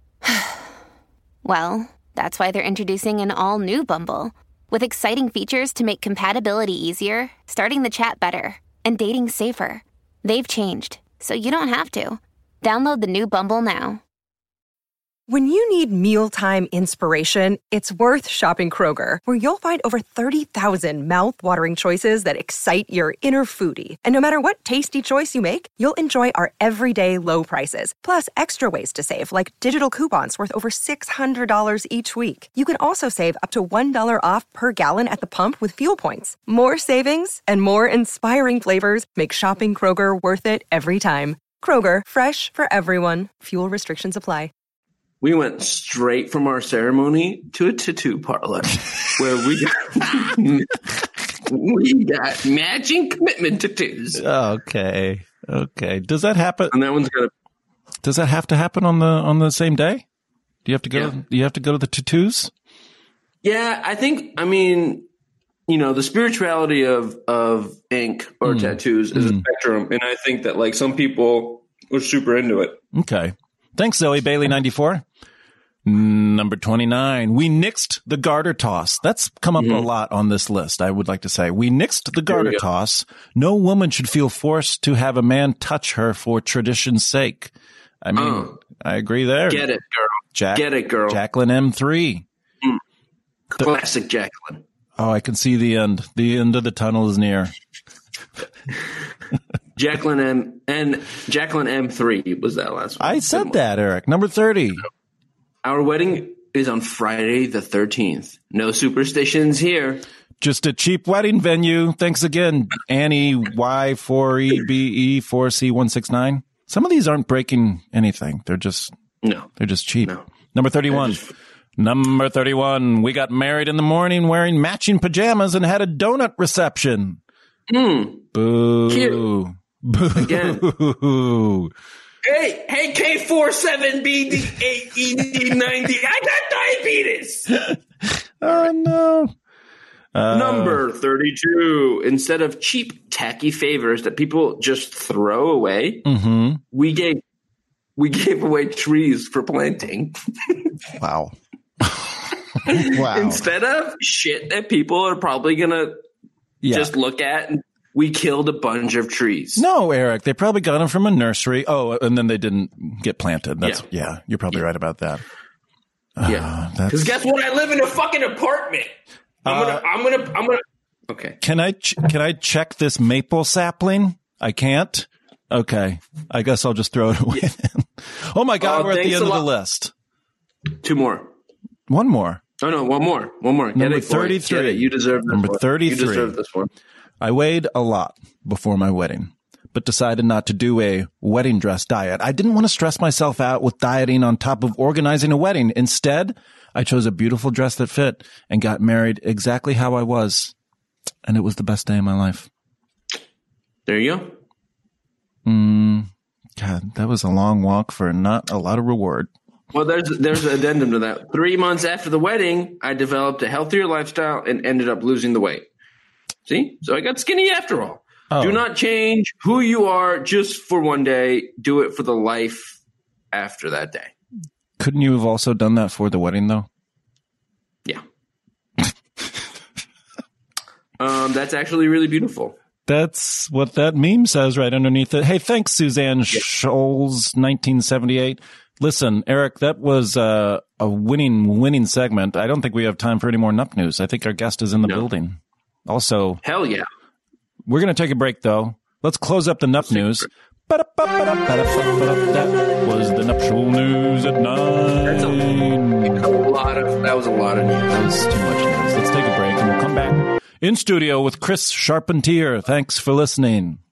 Well, that's why they're introducing an all-new Bumble with exciting features to make compatibility easier, starting the chat better, and dating safer. They've changed, so you don't have to. Download the new Bumble now. When you need mealtime inspiration, it's worth shopping Kroger, where you'll find over thirty thousand mouth-watering choices that excite your inner foodie. And no matter what tasty choice you make, you'll enjoy our everyday low prices, plus extra ways to save, like digital coupons worth over six hundred dollars each week. You can also save up to one dollar off per gallon at the pump with fuel points. More savings and more inspiring flavors make shopping Kroger worth it every time. Kroger, fresh for everyone. Fuel restrictions apply. We went straight from our ceremony to a tattoo parlor where we got, we got matching commitment tattoos. Okay, okay. Does that happen? And that one's got a Does that have to happen on the on the same day? Do you have to go? Yeah. Do you have to go to the tattoos? Yeah, I think, I mean, you know, the spirituality of, of ink or Mm. tattoos is Mm. a spectrum. And I think that, like, some people are super into it. Okay. Thanks, Zoe Bailey ninety-four. Number twenty-nine. We nixed the garter toss. That's come up Mhm. a lot on this list, I would like to say. We nixed the There we garter go. toss. No woman should feel forced to have a man touch her for tradition's sake. I mean, Oh. I agree there. Get it, girl. Jack, Get it, girl. Jacqueline M three. Classic Jacqueline. Oh, I can see the end. The end of the tunnel is near. Jacqueline M and Jacqueline M three was that last one. I said that, Eric. Number thirty. Our wedding is on Friday the thirteenth. No superstitions here. Just a cheap wedding venue. Thanks again, Annie Y four E B E four C one six nine. Some of these aren't breaking anything. They're just No. they're just cheap. No. Number thirty-one. They're just- Number thirty-one. We got married in the morning wearing matching pajamas and had a donut reception. Mm. Boo. Cute. Boo. Again. Hey, hey, K four seven B D eight E D ninety. I got diabetes. Oh, no. Uh, Number thirty-two. Instead of cheap, tacky favors that people just throw away, Mm-hmm. we gave we gave away trees for planting. Wow. Wow. Instead of shit that people are probably gonna Yeah. just look at, and we killed a bunch of trees. No, Eric, they probably got them from a nursery. Oh, and then they didn't get planted. That's yeah, Yeah. you're probably right about that. Yeah, Uh, that's- because guess what? I live in a fucking apartment. I'm Uh, gonna, I'm gonna, I'm gonna. Okay. Can I ch- can I check this maple sapling? I can't. Okay, I guess I'll just throw it away. Then. Oh my God, Uh, we're at the thanks end a of the lot. list. Two more. One more. Oh no, one more. One more. Get Number it, Corey. thirty-three. Get it. You deserve this Number one. thirty-three. You deserve this one. I weighed a lot before my wedding, but decided not to do a wedding dress diet. I didn't want to stress myself out with dieting on top of organizing a wedding. Instead, I chose a beautiful dress that fit and got married exactly how I was. And it was the best day of my life. There you go. Mm, God, that was a long walk for not a lot of reward. Well, there's there's an addendum to that. Three months after the wedding, I developed a healthier lifestyle and ended up losing the weight. See? So I got skinny after all. Oh. Do not change who you are just for one day. Do it for the life after that day. Couldn't you have also done that for the wedding, though? Yeah. um, that's actually really beautiful. That's what that meme says right underneath it. Hey, thanks, Suzanne yeah. Scholes, nineteen seventy-eight. Listen, Eric, that was uh, a winning, winning segment. I don't think we have time for any more Nup News. I think our guest is in the no. building. Also, hell yeah. We're going to take a break, though. Let's close up the Nup News. That was the nuptial news at nine. That's a, a lot of, that was a lot of news. That was too much news. Let's take a break, and we'll come back in studio with Chris Charpentier. Thanks for listening.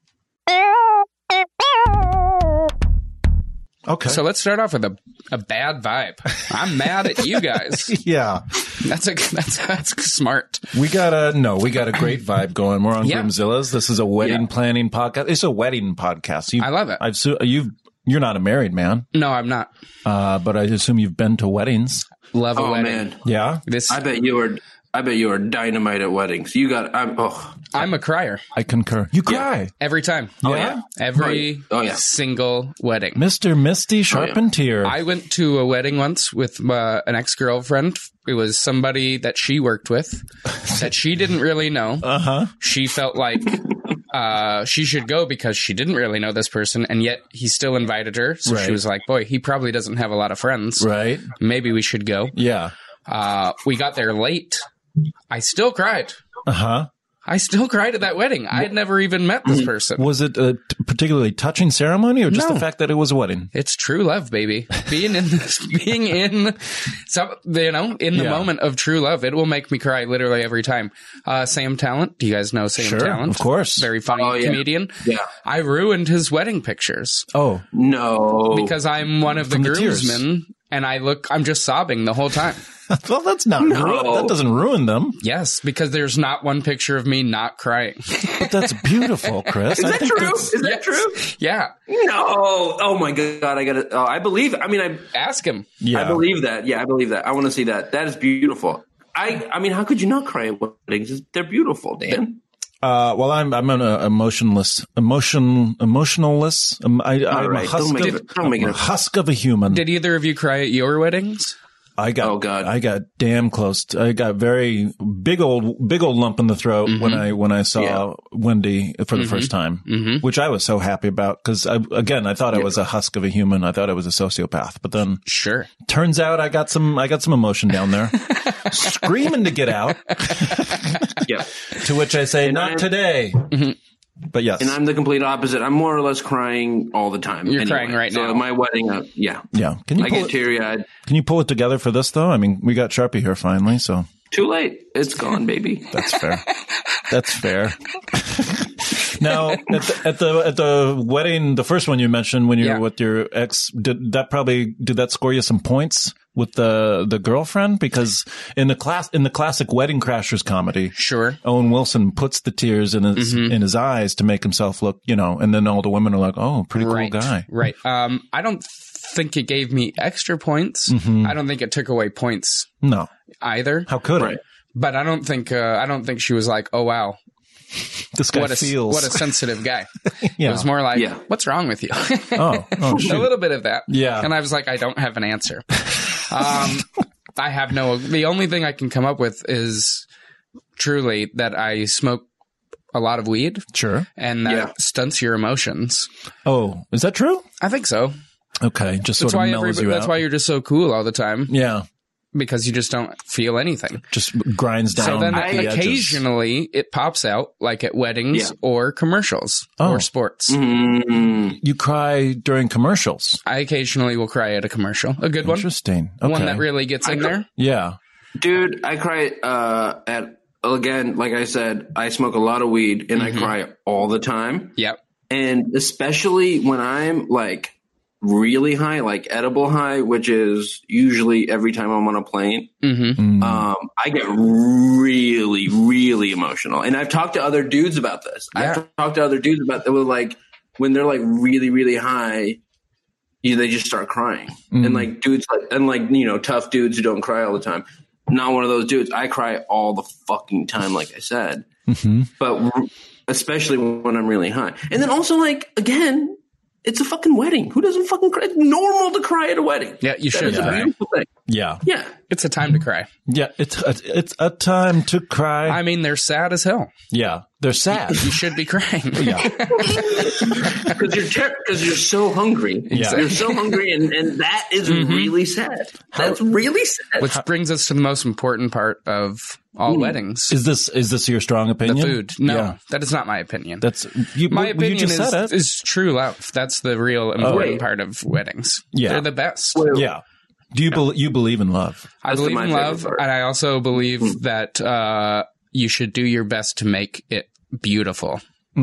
Okay. So let's start off with a, a bad vibe. I'm mad at you guys. Yeah. That's a that's that's smart. We got a no, we got a great vibe going. We're on yeah. Groomzilla's. This is a wedding yeah. planning podcast. It's a wedding podcast. You've, I love it. I've you've you're not a married man. No, I'm not. Uh, but I assume you've been to weddings. Love a oh, wedding. Man. Yeah. This I bet you were I bet you are dynamite at weddings. You got I'm oh I'm a crier. I concur. You cry. Yeah. Every time. Oh, yeah. yeah? Every oh, yeah. single wedding. Mister Misty Charpentier. Oh, yeah. I went to a wedding once with uh, an ex-girlfriend. It was somebody that she worked with that she didn't really know. Uh-huh. She felt like uh, she should go because she didn't really know this person, and yet he still invited her. So right. she was like, boy, he probably doesn't have a lot of friends. Right. Maybe we should go. Yeah. Uh, we got there late. I still cried. Uh-huh. I still cried at that wedding. I had never even met this person. Was it a t- particularly touching ceremony or just no. the fact that it was a wedding? It's true love, baby. Being in this, being in some, you know, in the yeah. moment of true love, it will make me cry literally every time. Uh, Sam Talent. Do you guys know Sam sure, Talent? Of course. Very funny oh, yeah. comedian. Yeah. I ruined his wedding pictures. Oh. No. Because I'm one of the From the groomsmen and I look, I'm just sobbing the whole time. Well, that's not no. ru- that doesn't ruin them. Yes, because there's not one picture of me not crying. But that's beautiful, Chris. Is I that think true? that's... Is that yes. true? Yeah. No. Oh my God. I got to, oh, I believe, I mean, I ask him. Yeah. I believe that. Yeah, I believe that. I want to see that. That is beautiful. I, I mean, how could you not cry at weddings? They're beautiful, Dan. Uh, well, I'm I'm an uh, emotionless, emotion, emotionalist. Um, I, I'm right. a husk, Don't make of, it- don't make I'm it- a husk of a human. Did either of you cry at your weddings? I got, Oh, God. I got damn close. To, I got very big old, big old lump in the throat Mm-hmm. when I when I saw Yeah. Wendy for the Mm-hmm. first time, Mm-hmm. which I was so happy about because again I thought I was a husk of a human. I thought I was a sociopath, but then Sure. turns out I got some I got some emotion down there, screaming to get out. Yeah. To which I say, And not I'm- today. Mm-hmm. But yes, And I'm the complete opposite. I'm more or less crying all the time. You're anyway. crying right so now. my wedding, uh, yeah. yeah. Can you I pull get it, teary eyed. can you pull it together for this though? I mean, we got Sharpie here finally, so Too late. It's gone, baby. that's fair. That's fair. Now, at the, at the at the wedding, the first one you mentioned when you Yeah. were with your ex, did that probably did that score you some points with the the girlfriend? Because in the class in the classic Wedding Crashers comedy, Sure. Owen Wilson puts the tears in his Mhm. in his eyes to make himself look, you know, and then all the women are like, "Oh, pretty Right. cool guy." Right. Um, I don't think it gave me extra points. Mhm. I don't think it took away points No, either. how could Right. it? But I don't think uh, I don't think she was like, "Oh wow, This guy what a feels what a sensitive guy." yeah. It was more like, Yeah. "What's wrong with you?" oh, oh A shoot. little bit of that. Yeah. And I was like, I don't have an answer. Um, I have no. The only thing I can come up with is truly that I smoke a lot of weed, Sure. and that Yeah. stunts your emotions. Oh, is that true? I think so. Okay, just That's sort why of every, mellows you That's out. why you're just so cool all the time, yeah, because you just don't feel anything. just grinds down. So then the edges. occasionally it pops out, like at weddings Yeah. or commercials Oh. or sports. Mm. you cry during commercials. I occasionally will cry at a commercial. A good one. Interesting. Okay. One that really gets in there. yeah. Dude, I cry uh, at, again, like I said, I smoke a lot of weed and Mhm. I cry all the time. Yep. And especially when I'm like really high, like edible high, which is usually every time I'm on a plane, Mm-hmm. Mm. um, I get really, really emotional. And I've talked to other dudes about this. Yeah. I've talked to other dudes about that. With like when they're like really, really high, you, they just start crying. Mm. And like dudes, like, and like, you know, tough dudes who don't cry all the time. Not one of those dudes. I cry all the fucking time, like I said, Mm-hmm. but especially when I'm really high. And then also, like, again, it's a fucking wedding. Who doesn't fucking cry? It's normal to cry at a wedding. Yeah, you That should is a cry. beautiful thing. Yeah. Yeah. It's a time to cry. Yeah. It's a, it's a time to cry. I mean, they're sad as hell. yeah. They're sad. You should be crying. yeah. Because you're ter- cause you're so hungry. Yeah. You're so hungry, and, and that is really sad. That's really sad. Which brings us to the most important part of all weddings. Is this is this your strong The opinion? food. No, Yeah. that is not my opinion. That's you. my well, opinion you just is, said it. is true love. That's the real important wait. part of weddings. Yeah. They're the best. yeah. Do you bel you believe in love? I That's believe my in favorite love, part. and I also believe that uh, you should do your best to make it beautiful.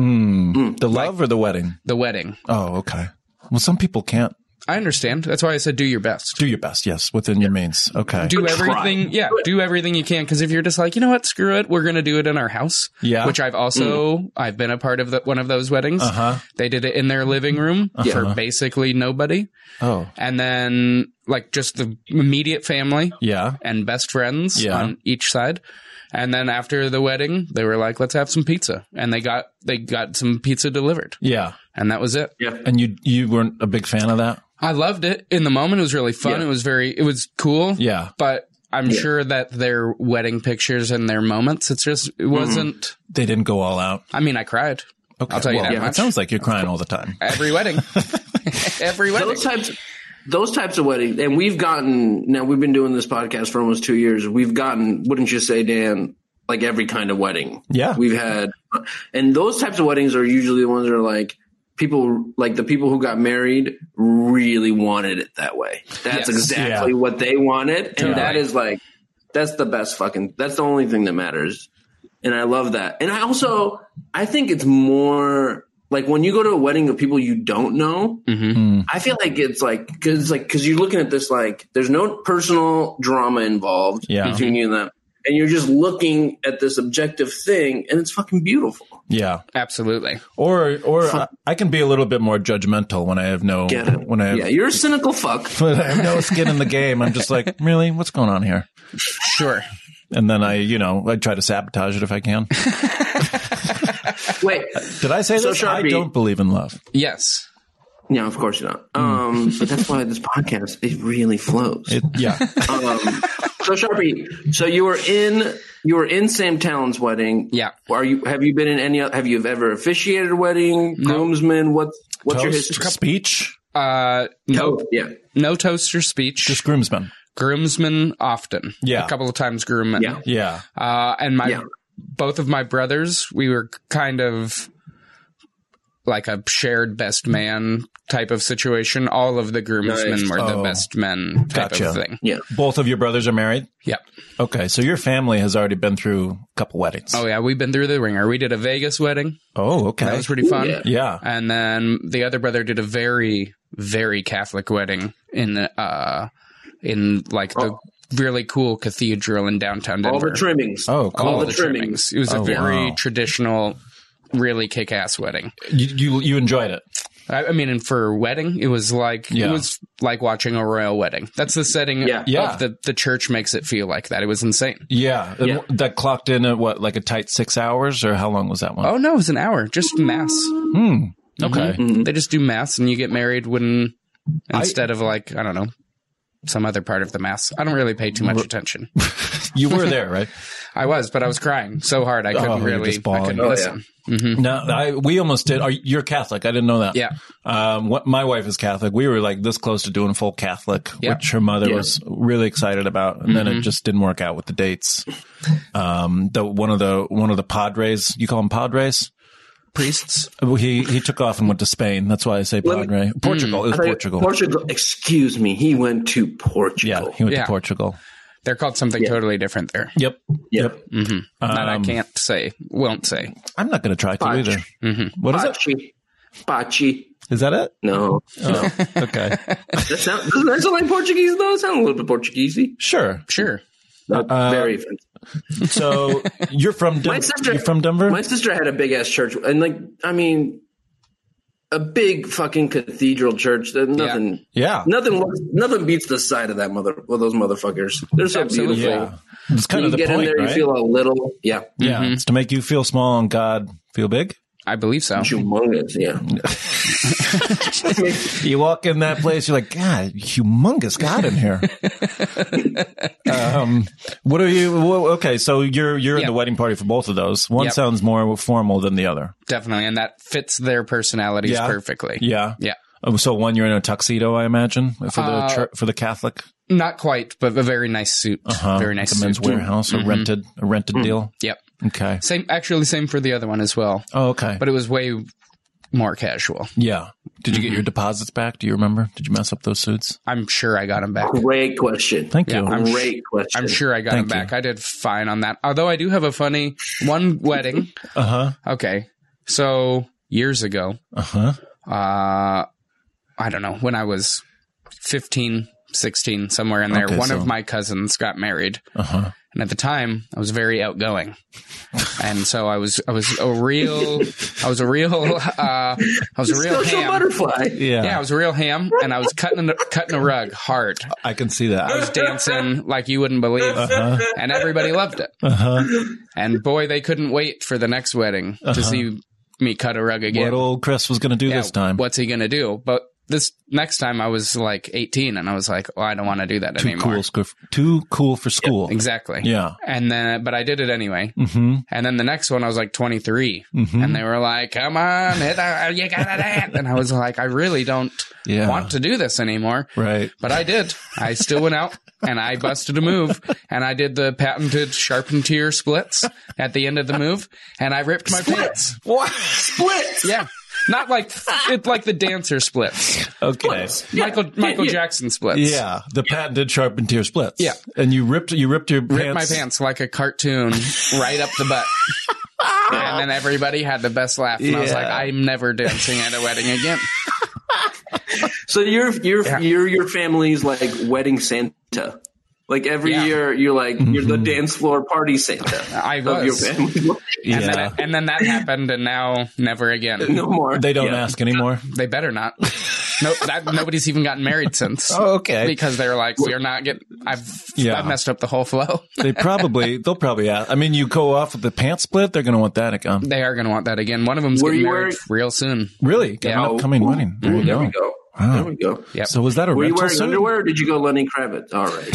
Mm. The love or the wedding? The wedding. Oh, okay. Well, some people can't. I understand. That's why I said do your best. Do your best, yes, within your means. Okay. Do But try. everything, yeah, do everything you can. Because if you're just like, you know what, screw it, we're going to do it in our house. Yeah. Which I've also, I've been a part of the, one of those weddings. Uh-huh. They did it in their living room for basically nobody. Oh, And then like just the immediate family yeah. and best friends Yeah. on each side. And then after the wedding, they were like, let's have some pizza. And they got, they got some pizza delivered. Yeah. And that was it. Yeah. And you you weren't a big fan of that? I loved it. In the moment, it was really fun. Yeah. It was very, it was cool. Yeah. But I'm Yeah. sure that their wedding pictures and their moments, it's just, it wasn't, They didn't go all out. I mean, I cried. Okay. I'll tell you well, that It much. sounds like you're crying all the time. Every wedding. Every wedding. Those types, those types of weddings, and we've gotten. Now we've been doing this podcast for almost two years. We've gotten, wouldn't you say, Dan? Like every kind of wedding. Yeah. We've had, and those types of weddings are usually the ones that are like people, like the people who got married really wanted it that way. That's Yes. exactly Yeah. what they wanted, and Totally. that is like, that's the best fucking. That's the only thing that matters, and I love that. And I also, I think it's more. Like when you go to a wedding of people you don't know, Mm-hmm. I feel like it's like because like because you're looking at this like there's no personal drama involved Yeah. between you and them, and you're just looking at this objective thing, and it's fucking beautiful. Yeah. Absolutely. Or or I, I can be a little bit more judgmental when I have no Get it? when I have, Yeah, you're a cynical fuck. when I have no skin in the game. I'm just like, really, what's going on here? Sure. And then I, you know, I try to sabotage it if I can. Wait, Did I say So, this? I Sharpie- don't believe in love. Yes. no, of course you don't. Um, but that's why this podcast it really flows. It, yeah. Um, so Sharpie, so you were in you were in Sam Talon's wedding. Yeah. Are you? Have you been in any? Have you ever officiated a wedding? Groomsman? What's what's your Toast, history? speech, Uh, no, Yeah. no toast or speech. just groomsmen. Groomsmen often. Yeah. A couple of times groommen. Yeah. Yeah. Uh, and my, Yeah. both of my brothers, we were kind of like a shared best man type of situation. All of the groomsmen Nice. were the Oh. best men type Gotcha. of thing. Yeah. Both of your brothers are married? Yeah. Okay. So your family has already been through a couple weddings. Oh yeah. We've been through the ringer. We did a Vegas wedding. Oh, okay. That was pretty fun. yeah. yeah. And then the other brother did a very, very Catholic wedding in, uh, in like the really cool cathedral in downtown Denver. All the trimmings. Oh, cool. All the the trimmings. trimmings. It was Oh, a very wow. traditional, really kick-ass wedding. You, you you enjoyed it. I, I mean, and for a wedding, it was like Yeah. it was like watching a royal wedding. That's the setting Yeah. of Yeah. the the church makes it feel like that. It was insane. Yeah. And Yeah. that clocked in at what, like a tight six hours, or how long was that one? Oh no, it was an hour, just mass. Hmm. Okay. Mm-hmm. They just do mass, and you get married when instead of like I don't know some other part of the mass. I don't really pay too much attention. You were there, right? I was, but I was crying so hard I couldn't Oh, you're really. just I bawling. couldn't Oh, yeah. listen. hmm No, I, we almost did. Are, you're Catholic. I didn't know that. Yeah. Um, what, my wife is Catholic. We were like this close to doing full Catholic, Yeah. which her mother Yeah. was really excited about. And then it just didn't work out with the dates. Um, the, one of the, one of the padres, you call them padres? Priests. He, he took off and went to Spain. That's why I say Let me- padre. Portugal. It was Portugal. Portugal. Excuse me. He went to Yeah. Portugal. He went Yeah. to Portugal. They're called something Yeah. totally different there. Yep. Yep. hmm that I Um, can't say, won't say. I'm not going to try to Pach. either. Mm-hmm. What is it? Pachi. Pachi. Is that it? No. No. Okay. That sound, doesn't that sound like Portuguese though? It sounds a little bit Portuguesey. Sure. Sure. Not Uh, very offensive. So you're from My Denver? sister, You're from Denver? My sister had a big ass church, and like, I mean, a big fucking cathedral church. That nothing, Yeah. nothing, nothing beats the side of that mother, of those motherfuckers. They're so Absolutely. beautiful. Yeah. It's kind you of the get point, in there, right? you feel a little, yeah, yeah, Mhm. it's to make you feel small and God feel big. I believe so. humongous. Yeah, You walk in that place, you're like, God, humongous God in here. um, what are you? Well, okay, so you're you're in Yeah. the wedding party for both of those. One Yep. sounds more formal than the other. Definitely, and that fits their personalities Yeah. perfectly. Yeah, Yeah. Oh, so one you're in a tuxedo, I imagine, for the Uh, chur- for the Catholic. Not quite, but a very nice suit. Uh-huh. Very nice Like a Men's suit. Warehouse, a Mhm. rented a rented deal. Yep. Okay. Same, actually, same for the other one as well. Oh, okay. But it was way more casual. Yeah. Did you get your deposits back? Do you remember? Did you mess up those suits? I'm sure I got them back. great question. Thank Yeah, you. I'm Great question. I'm sure I got Thank them you. back. I did fine on that. Although I do have a funny one wedding. Uh huh. Okay. So years ago, Uh huh. uh, I don't know, when I was fifteen, sixteen, somewhere in there, Okay, one so- of my cousins got married. Uh huh. And at the time, I was very outgoing, and so I was I was a real I was a real uh, I was a real Social ham. butterfly. Yeah. Yeah, I was a real ham, and I was cutting a, cutting a rug hard. I can see that. I was dancing like you wouldn't believe, Uh-huh. and everybody loved it. Uh huh. And boy, they couldn't wait for the next wedding to see me cut a rug again. What old Chris was going to do Yeah, this time? What's he going to do? But this next time, I was like eighteen, and I was like, "Oh, I don't want to do that Too anymore." cool. sc- Too cool for school. Exactly. Yeah. And then, but I did it anyway. Mm-hmm. And then the next one, I was like twenty-three, Mhm. and they were like, "Come on, hit a, you gotta dance." And I was like, "I really don't Yeah. want to do this anymore." Right. But I did. I still went out and I busted a move, and I did the patented Charpentier splits at the end of the move, and I ripped my pants. What? Splits. Yeah. Not like it, like the dancer splits, Okay. Michael Michael yeah. Jackson splits. Yeah, the patented Charpentier splits. Yeah. and you ripped you ripped your Ripped pants. my pants like a cartoon right up the butt. And then everybody had the best laugh. And I was Yeah. like, I'm never dancing at a wedding again. So your your Yeah. your your family's like wedding Santa. Like every Yeah. year, you're like you're the dance floor party Santa. I of your was. family. Yeah, And, then, and then that happened, and now never again. No more. they don't Yeah. ask anymore. They better not. No, that, nobody's even gotten married since. Oh, okay. Because they're like, we're not getting. I've, Yeah. I've messed up the whole flow. They probably they'll probably ask. I mean, you go off with the pants split. They're going to want that again. They are going to want that again. One of them's Were getting you married wearing- real soon. Really? Got Yeah. an upcoming wedding. There Ooh, you there go. we go. Wow. There we go. Yep. So was that a Were you rental wearing suit? underwear or did you go Lenny Kravitz? All right.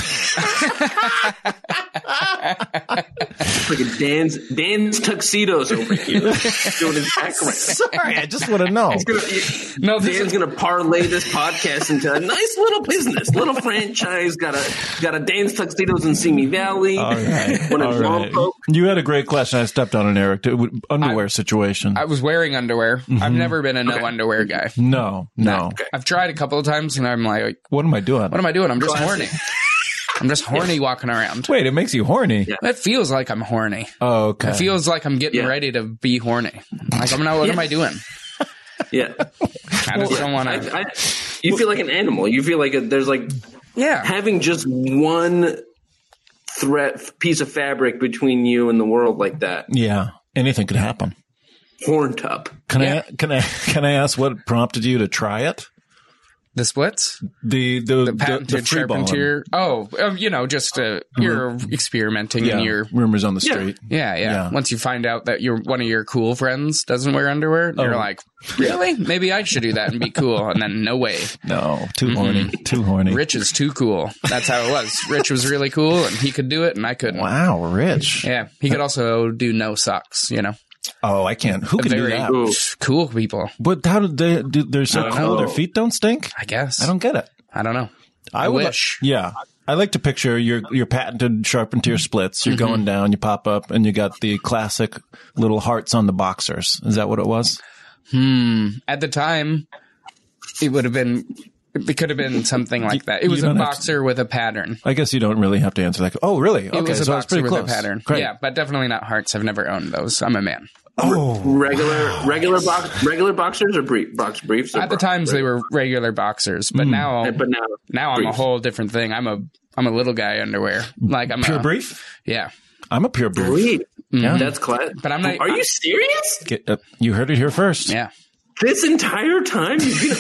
Like a Dan's Dan's tuxedos over here doing his background. Sorry, I just want to know. He's gonna, No, this Dan's is, gonna parlay this podcast into a nice little business, little franchise. Got a got a Dan's tuxedos in Simi Valley. All right. One in All right. Lompoc. You had a great question. I stepped on an Eric. It would- Underwear situation. I was wearing underwear. Mm-hmm. I've never been a no underwear guy. no, no. Okay. I've tried a couple of times, and I'm like, What am I doing? what am I doing? I'm just Classic. horny. I'm just horny walking around. Wait, it makes you horny. Yeah. It feels like I'm horny. Oh, okay. It feels like I'm getting Yeah. ready to be horny. Like, I'm not, what am I doing? Yeah. I just don't want I, to. I, you feel like an animal. You feel like a, there's like Yeah. having just one threat piece of fabric between you and the world like that. Yeah, anything could happen. Horned up. Can Yeah. I can I can I ask what prompted you to try it? The splits? The the The patented free balling. Charpentier? Oh, um, you know, just uh, you're experimenting Yeah, and you're. rumors on the Yeah. street. Yeah, yeah, Yeah. Once you find out that you're one of your cool friends doesn't wear underwear, you're Oh. like, really? Maybe I should do that and be cool. And then no way. No, too horny, too horny. Rich is too cool. That's how it was. Rich was really cool and he could do it and I couldn't. Wow, Rich. Yeah. He could also do no socks, you know. Oh, I can't. Who can do Very that? Ooh. cool people, But how did they do? They're so I don't cool. know. Their feet don't stink. I guess. I don't get it. I don't know. I, I would- wish. Yeah. I like to picture your your patented Charpentier splits. You're going down, you pop up, and you got the classic little hearts on the boxers. Is that what it was? Hmm. At the time, it would have been. It could have been something like that. It was you a don't have to- boxer with a pattern. I guess you don't really have to answer that. Oh, really? Okay, It was a so it's boxer pretty with close. a pattern. Great. Yeah, but definitely not hearts. I've never owned those. I'm a man. Oh, Regular, regular box, regular boxers or brief, box briefs. or At the bro- times, they were regular boxers, but now, But now, now I'm a briefs. whole different thing. I'm a, I'm a little guy underwear. Like I'm pure a, brief. Yeah, I'm a pure brief. Brief. Yeah. That's class. But I'm not- Are you serious? Get, uh, you heard it here first. yeah. This entire time you've been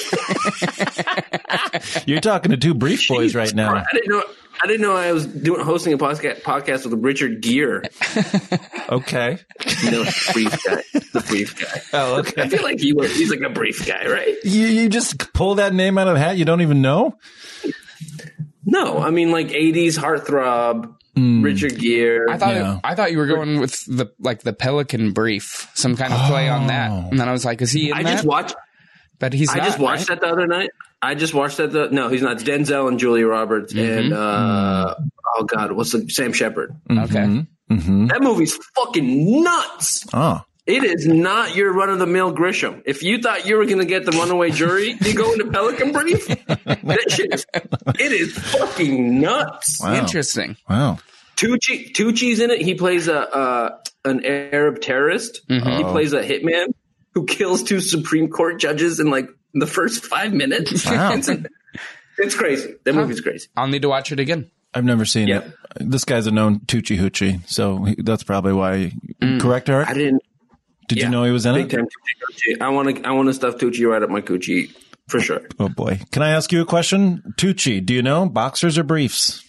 a brief? You're talking to two brief boys right now. I didn't know. I didn't know I was doing hosting a podcast podcast with Richard Gere. Okay. You know, brief guy. The brief guy. Oh, okay. I feel like he was, he's like a brief guy, right? You you just pull that name out of the hat. You don't even know. No, I mean like eighties heartthrob. Mm. Richard Gere. I thought Yeah. it, I thought you were going with the like the Pelican Brief, some kind of play on that. Oh. And then I was like, is he in I that? just watched. But he's I not, just watched right? that the other night. I just watched that. The, no, he's not. It's Denzel and Julia Roberts Mm-hmm. and uh, oh god, what's the Sam Shepard? Okay. Mm-hmm. That movie's fucking nuts. Oh. It is not your run of the mill Grisham. If you thought you were going to get the Runaway Jury, you go into Pelican Brief. That shit is. It is fucking nuts. Wow. Interesting. Wow. Tucci, Tucci's in it. He plays a uh, an Arab terrorist. Mm-hmm. He plays a hitman who kills two Supreme Court judges in like the first five minutes. Wow. it's, it's crazy. That movie's crazy. I'll need to watch it again. I've never seen Yep. it. This guy's a known Tucci Hoochie, so he, that's probably why. Mm. Correct, Eric? I didn't. Did yeah, you know he was in big it? time Tucci, Tucci. I want to. I want to stuff Tucci right up my coochie for sure. Oh boy! Can I ask you a question, Tucci? Do you know boxers or briefs?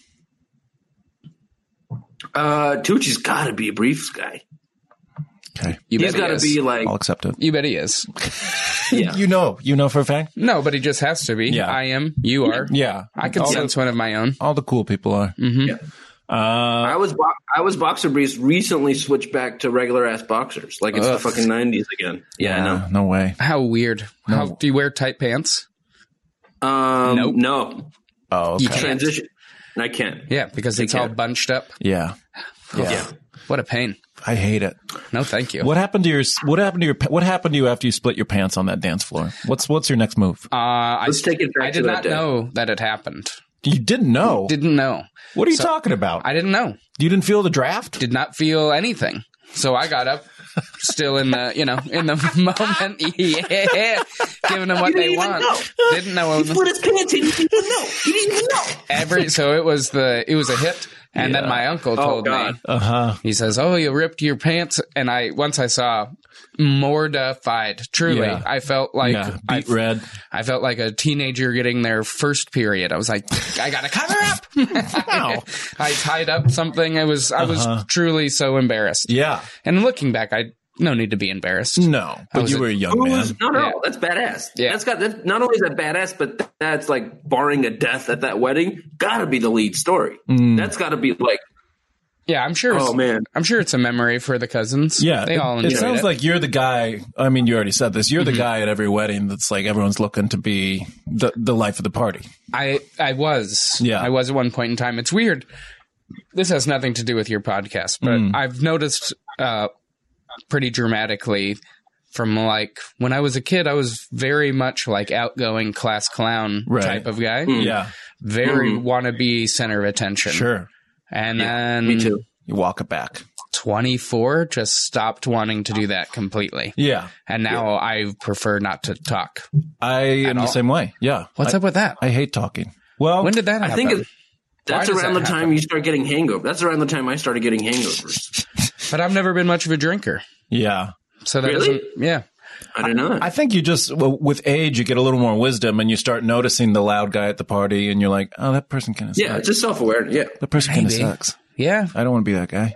Uh, Tucci's got to be a briefs guy. Okay, You He's bet got to he is. be like. I'll accept it. You bet he is. Yeah. You know, you know for a fact. No, but he just has to be. Yeah. I am. You are. Yeah, I can all sense one of my own. The, all the cool people are. Mm-hmm. Yeah. Uh, I was bo- I was boxer briefs recently switched back to regular ass boxers like it's Ugh. the fucking nineties again. Yeah, I know. No way. How weird. How do you wear tight pants? Um, Nope. No, Oh, okay. You can't. transition. I can't. Yeah, because They it's all can't. bunched up. Yeah. Yeah. Yeah. What a pain. I hate it. No, thank you. What happened to your What happened to your What happened to you after you split your pants on that dance floor? What's What's your next move? Uh, I, Let's take it back I to did that not day. know that it happened. You didn't know. Didn't know. What are you So- talking about? I didn't know. you didn't feel the draft? Did not feel anything. So I got up, still in the, you know, in the moment. Yeah. Giving them what He didn't they even want. know. Didn't know. He split his pants and he didn't even know. He didn't even know. Every, so it was the, it was a hit. And then my uncle told me, God. Uh huh. he says, "Oh, you ripped your pants." And I, once I saw, mortified. Truly, Yeah. I felt like Yeah. I, Beat red. I felt like a teenager getting their first period. I was like, I gotta cover up. Wow. I tied up something. I was, I was Uh-huh. truly so embarrassed. Yeah. And looking back, I no need to be embarrassed. No, but was you a- were a young man. Who's, no, no, Yeah. that's badass. Yeah. That's got that. Not only is that badass, but that's like barring a death at that wedding, gotta be the lead story. Mm. That's gotta be like, Yeah, I'm sure. It's, oh man, I'm sure it's a memory for the cousins. Yeah, they all it, enjoyed it sounds it. like you're the guy. I mean, you already said this. You're Mm-hmm. the guy at every wedding that's like everyone's looking to be the the life of the party. I I was. Yeah. I was at one point in time. It's weird. This has nothing to do with your podcast, but Mm. I've noticed uh, pretty dramatically from like when I was a kid, I was very much like outgoing class clown Right. type of guy. Yeah, Very Mm. want to be center of attention. sure. And then me too. You walk it back. twenty-four just stopped wanting to do that completely. Yeah, And now I prefer not to talk. I am the all? same way. Yeah, What's I, up with that? I hate talking. Well, When did that happen? I think it's, that's Why does around that the time happen? you start getting hangover. That's around the time I started getting hangovers. But I've never been much of a drinker. yeah. So that Really? doesn't, yeah. I don't know. I think you just, well, with age, you get a little more wisdom and you start noticing the loud guy at the party and you're like, oh, that person kind of yeah, sucks. it's just self awareness. Yeah, That person kind of Maybe. sucks. Yeah. I don't want to be that guy.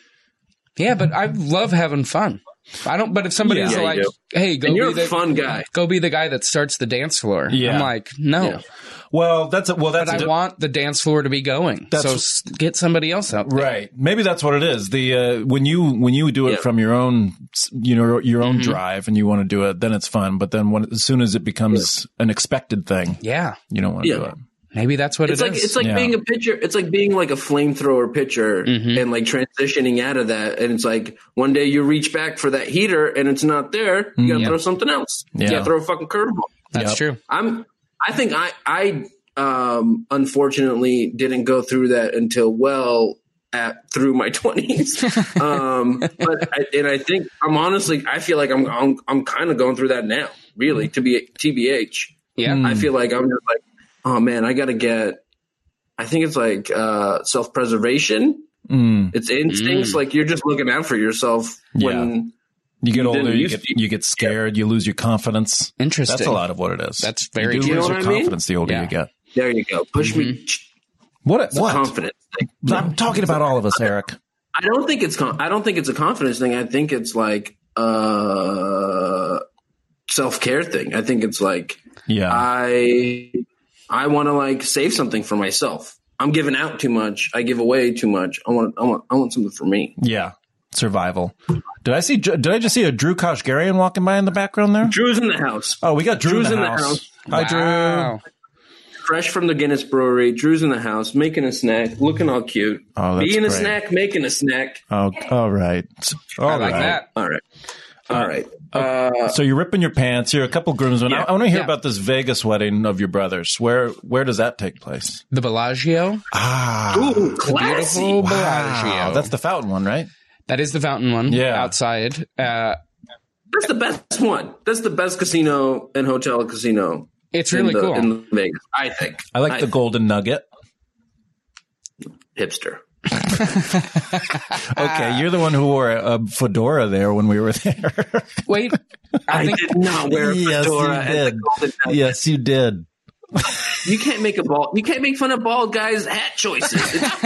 Yeah, but I love having fun. I don't, but if somebody's Yeah, you like, do. hey, go and you're be a the, fun guy. go be the guy that starts the dance floor. Yeah. I'm like, no, Yeah. Well, that's a, well, that's but a I di- want the dance floor to be going. That's- so s- get somebody else out there. Right. Maybe that's what it is. The uh, when you when you do it Yeah. from your own you know your own Mm-hmm. drive and you want to do it, then it's fun. But then when as soon as it becomes an expected thing, Yeah. you don't want to Yeah. do it. Maybe that's what It's it like is. it's like Yeah. being a pitcher. It's like being like a flamethrower pitcher Mm-hmm. and like transitioning out of that. And it's like one day you reach back for that heater and it's not there. You gotta Yep. throw something else. Yeah. You gotta throw a fucking curveball. That's Yep. true. I'm. I think I. I um, unfortunately didn't go through that until well at through my twenties. um, but I, and I think I'm honestly. I feel like I'm. I'm, I'm kind of going through that now. Really, to be T B H. Yeah. Mm. I feel like I'm just like, oh man, I got to get. I think it's like uh, self preservation. Mm. It's instincts. Mm. Like you're just looking out for yourself when You get You older, didn't you used get, to. you get scared, you lose your confidence. Interesting. That's a lot of what it is. That's very you do true. lose You know your what I mean? confidence the older Yeah. you get. There you go. Push me. What? It's a what? confidence thing. I'm talking about all of us, Eric. I don't think it's con- I don't think it's a confidence thing. I think it's like a self care thing. I think it's like Yeah. I I want to like save something for myself. I'm giving out too much. I give away too much. I want I want I want something for me. yeah. Survival. Did I see? Did I just see a Drew Koshgarian walking by in the background there? Drew's in the house. Oh, we got Drew Drew's in the in the house. house. Hi, Drew. Wow. Fresh from the Guinness Brewery. Drew's in the house making a snack, looking all cute. Oh, that's Being a great. snack, making a snack. Oh, all right. All I like right. that. All right. All right. Uh, So you're ripping your pants. You're a couple groomsmen. Yeah. I, I want to hear Yeah. about this Vegas wedding of your brothers. Where where does that take place? The Bellagio. Ah, ooh, classy. Beautiful wow. Bellagio. That's the fountain one, right? That is the fountain one. Yeah. Outside. Uh, That's the best one. That's the best casino and hotel casino. it's in really the- cool. in Vegas, I think. I like the think. Golden Nugget. hipster. Okay, you're the one who wore a, a fedora there when we were there. Wait. I, I think did not wear a Yes, fedora you at the did. Golden Nugget. Yes, you did. You can't make a bald. You can't make fun of bald guys' hat choices. It's,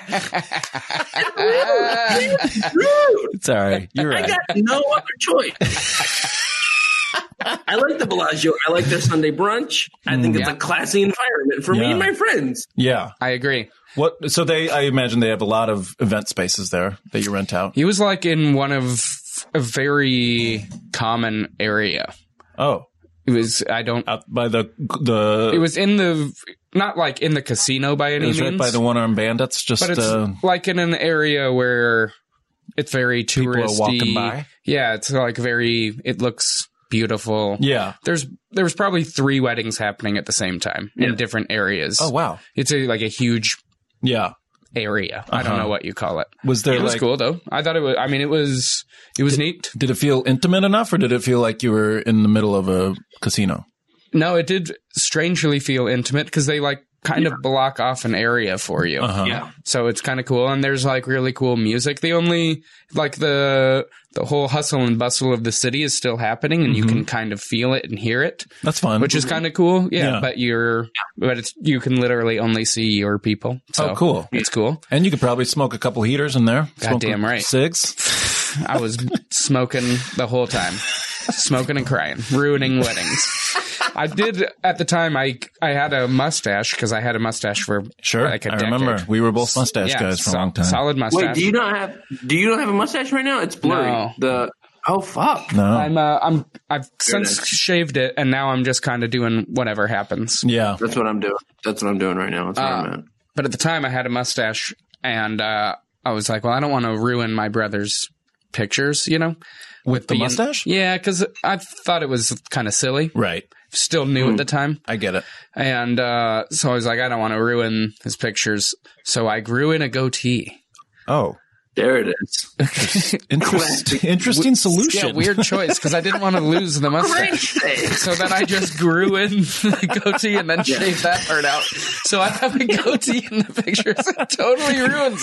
it's rude. It's all right. You're I right. got no other choice. I like the Bellagio. I like their Sunday brunch. I think it's Yeah. a classy environment for me Yeah. and my friends. Yeah. I agree. What? So they? I imagine they have a lot of event spaces there that you rent out. He was like in one of a very common area. Oh, It was, I don't, out by the the. it was in the, not like in the casino by It any was means. right by the one armed bandits. Just but it's uh, like in an area where it's very People are touristy. walking by? Yeah, it's like very, it looks beautiful. yeah. There's there was probably three weddings happening at the same time in different areas. Oh wow. It's a, like a huge Yeah. area. I don't Uh-huh. know what you call it. Was there It was like? cool though. I thought it was. I mean, it was it was neat. Did it feel intimate enough, or did it feel like you were in the middle of a casino? No, it did strangely feel intimate because they like kind of block off an area for you. Uh-huh. Yeah. So it's kind of cool, and there's like really cool music. The only like the the whole hustle and bustle of the city is still happening, and you can kind of feel it and hear it, That's fun. which is kind of cool. Yeah, Yeah. but you're but it's you can literally only see your people. So Oh, cool. It's cool. And you could probably smoke a couple heaters in there. Smoke Goddamn right. Cigs. I was smoking the whole time, smoking and crying, ruining weddings. I did at the time. I I had a mustache because I had a mustache for Sure. like a I decade. remember. We were both mustache Yeah, guys for a so- long time. Solid mustache. Wait, do you not have? Do you not have a mustache right now? It's blurry. No. The oh fuck. No. I'm uh, I'm I've since nice. shaved it, and now I'm just kind of doing whatever happens. yeah. That's what I'm doing. That's what I'm doing right now. That's where Uh, I'm at. But at the time, I had a mustache, and uh, I was like, well, I don't want to ruin my brother's pictures, you know, With the being- mustache? Yeah, because I thought it was kind of silly. Right. Still new at the time. I get it. And uh, so I was like, I don't want to ruin his pictures. So I grew in a goatee. Oh. There it is. Interest, interesting solution. Yeah, weird choice because I didn't want to lose the mustache. So then I just grew in the goatee and then shaved that part out. So I have a goatee in the pictures. It totally ruins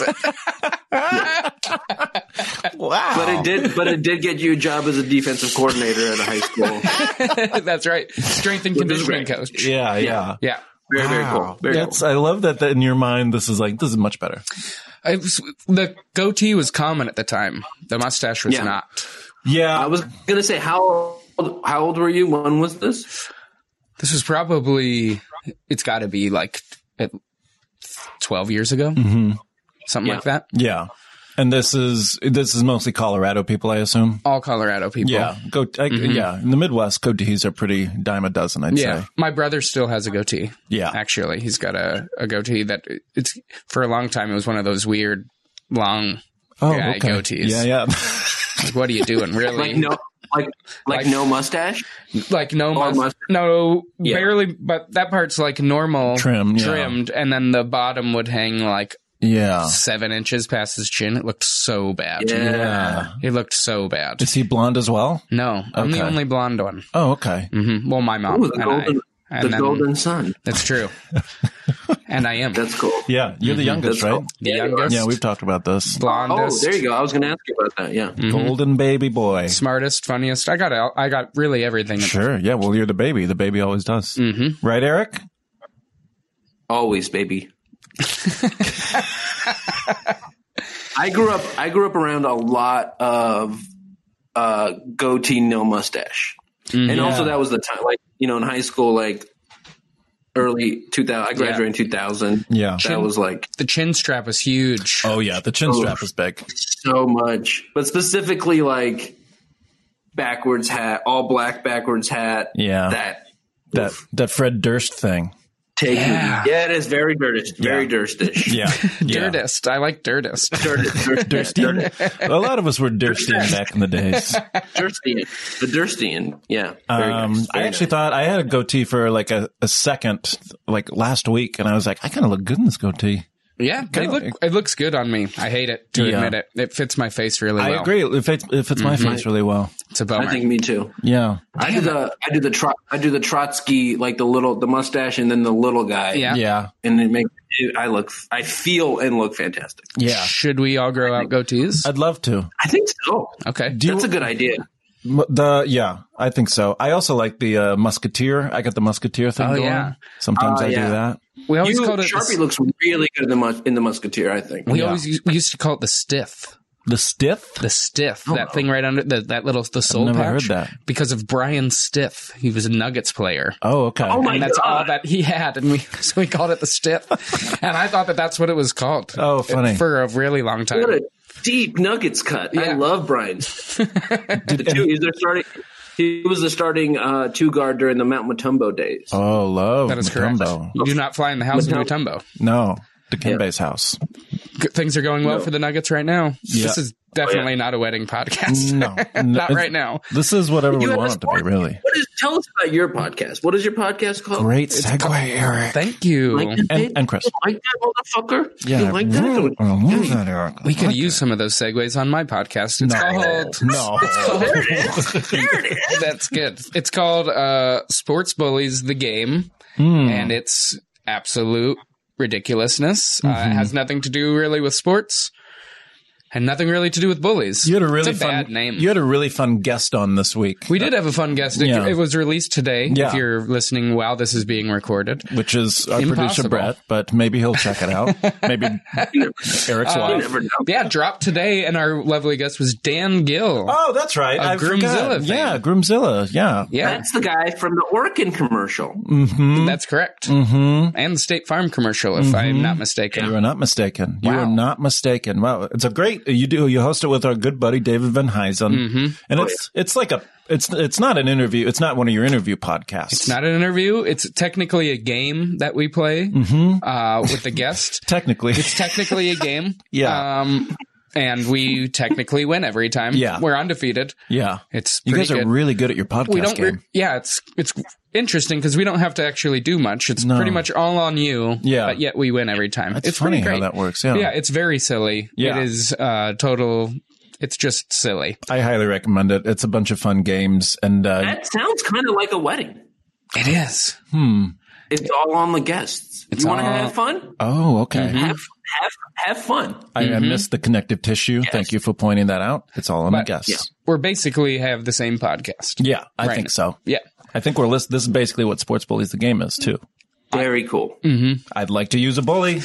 it. Wow. But it did. But it did get you a job as a defensive coordinator at a high school. That's right. Strength and conditioning coach. Yeah, yeah. Yeah. Very, very Wow. cool. Very That's, I love that, that in your mind, this is like, this is much better. I was, the goatee was common at the time. The mustache was Yeah. not. Yeah. cool. I was gonna say how old, how old were you? When was this? This was probably, it's got to be like at twelve years ago. Mm-hmm. Something Yeah. like that. Yeah. And this is, this is mostly Colorado people, I assume. All Colorado people. Yeah. Go, I, yeah. In the Midwest, goatees are pretty dime a dozen, I'd Yeah. say. My brother still has a goatee. Yeah. Actually, he's got a, a goatee that it's for a long time. It was one of those weird, long Oh, guy okay. goatees. Yeah, yeah. Like, what are you doing, really? Like no, like like, Like- no mustache. Like no, Or mus- must- no, Yeah. barely. But that part's like normal, Trim, yeah. trimmed, and then the bottom would hang like Yeah. seven inches past his chin. It looked so bad. Yeah. It looked so bad. Is he blonde as well? No, I'm the Okay. only blonde one. Oh, okay. hmm Well, my mom Ooh, the and golden, I. And the then- golden sun. That's true. And I am. That's cool. Yeah, you're the youngest, That's right? cool. The youngest. Yeah, we've talked about this. Blondest. Oh, there you go. I was going to ask you about that. Yeah. Mm-hmm. Golden baby boy. Smartest, funniest. I got it. I got really everything. Sure. Yeah. Well, you're the baby. The baby always does. Mm-hmm. Right, Eric? Always, baby. I grew up. I grew up around a lot of uh, goatee, no mustache, Mm-hmm. and Yeah. also that was the time. Like you know, in high school, like early two thousand. I graduated Yeah. in two thousand. Yeah. That was like The chin strap was huge. Oh, yeah. The chin strap is big. so much, but specifically like backwards hat, all black backwards hat. Yeah. that That that Fred Durst thing. take Yeah. me. Yeah, it is very Durst, very Yeah. Durstish. Yeah. yeah. Dirtest. I like dirtest. Durst, Durst, Durstian. A lot of us were Durstian back in the days. Durstian, the Durstian. Yeah, very Um, nice, I very actually nice. thought I had a goatee for like a, a second, like last week, and I was like, I kind of look good in this goatee. Yeah, it, look, it looks good on me. I hate it to Yeah. admit it. It fits my face really well. I agree. It fits, it fits my face really well. It's a bummer. I think me too. Yeah. I do the I do the tro- I do the Trotsky, like the little the mustache and then the little guy. Yeah. Yeah. and it makes it, I look I feel and look fantastic. Yeah. Should we all grow out goatees? I'd love to. I think so. Okay. Do you- That's a good idea. M- The yeah, I think so. I also like the uh, musketeer. I got the musketeer thing Oh, going. yeah. Sometimes Oh, I yeah. do that. We always You, called it. Sharpie The, looks really good in the mus- in the Musketeer. I think. we Yeah. always used, we used to call it the stiff. The stiff. The stiff. that thing right under the, that little the soul never patch. heard that. Because of Brian Stiff. He was a Nuggets player. Oh, okay. Oh, my and that's God. all that he had, and we so we called it the stiff. And I thought that that's what it was called. Oh, funny. For a really long time. What a deep Nuggets cut. I Yeah. love Brian. the two, he's their starting. He was the starting uh, two guard during the Mount Matumbo days. Oh, love That is correct. Mutombo. You do not fly in the house of Mutombo. Mutombo. No, the Kimbe's house. Good- Things are going well No. for the Nuggets right now. Yeah. This is definitely not a wedding podcast. No, not It's- right now. This is whatever we You have want a it to be, sport- really. What is? Tell us about your podcast. What is your podcast called? Great segue, Eric. Thank you. Like that, And, and Chris. You like that, motherfucker? Yeah, You like that? mm, I love that, Eric. We could use some of those segues on my podcast. It's No, called no. There it is. There it is. That's good. It's called uh, Sports Bullies the Game, Hmm. and it's absolute ridiculousness. Uh, Mm-hmm. it has nothing to do really with sports, and nothing really to do with bullies. You had a really it's a fun bad name. You had a really fun guest on this week, We did have a fun guest. It, Yeah. it was released today. Yeah. If you're listening while this is being recorded, which is our producer Impossible. Brett, but maybe he'll check it out. Maybe Eric's You wife. never know. yeah, dropped today, and our lovely guest was Dan Gill. Oh, that's right. Of I forgot. Groomzilla fame. Yeah, Groomzilla. Yeah. yeah, That's the guy from the Orkin commercial. Mm-hmm. that's correct. Mm-hmm. And the State Farm commercial, if I'm not mistaken. You are not mistaken. You Wow. are not mistaken. Wow, it's a great. You do. You host it with our good buddy David Van Huysen, Mm-hmm. and it's it's like a. It's it's not an interview. It's not one of your interview podcasts. It's not an interview. It's technically a game that we play Mm-hmm. uh, with the guest. technically. It's technically a game. Yeah. Um, and we technically win every time. Yeah. We're undefeated. yeah. It's You pretty guys are good. really good at your podcast we don't. game. Re- yeah, it's it's interesting because we don't have to actually do much. It's No. pretty much all on you. Yeah. But yet we win every time. That's it's funny pretty how great. that works. Yeah. Yeah, it's very silly. Yeah. It is uh, total. It's just silly. I highly recommend it. It's a bunch of fun games, and uh, That sounds kind of like a wedding. It is. hmm. It's all on the guests. It's you want to all- have fun? Oh, okay. Mm-hmm. Have have have fun. I, I missed the connective tissue. Thank you for pointing that out. It's all on the But- guests. yeah. We're basically have the same podcast. Yeah, I Right. think so. Yeah. I think we're list. This is basically what Sports Bullies the game is too. Very cool. I'd like to use a bully,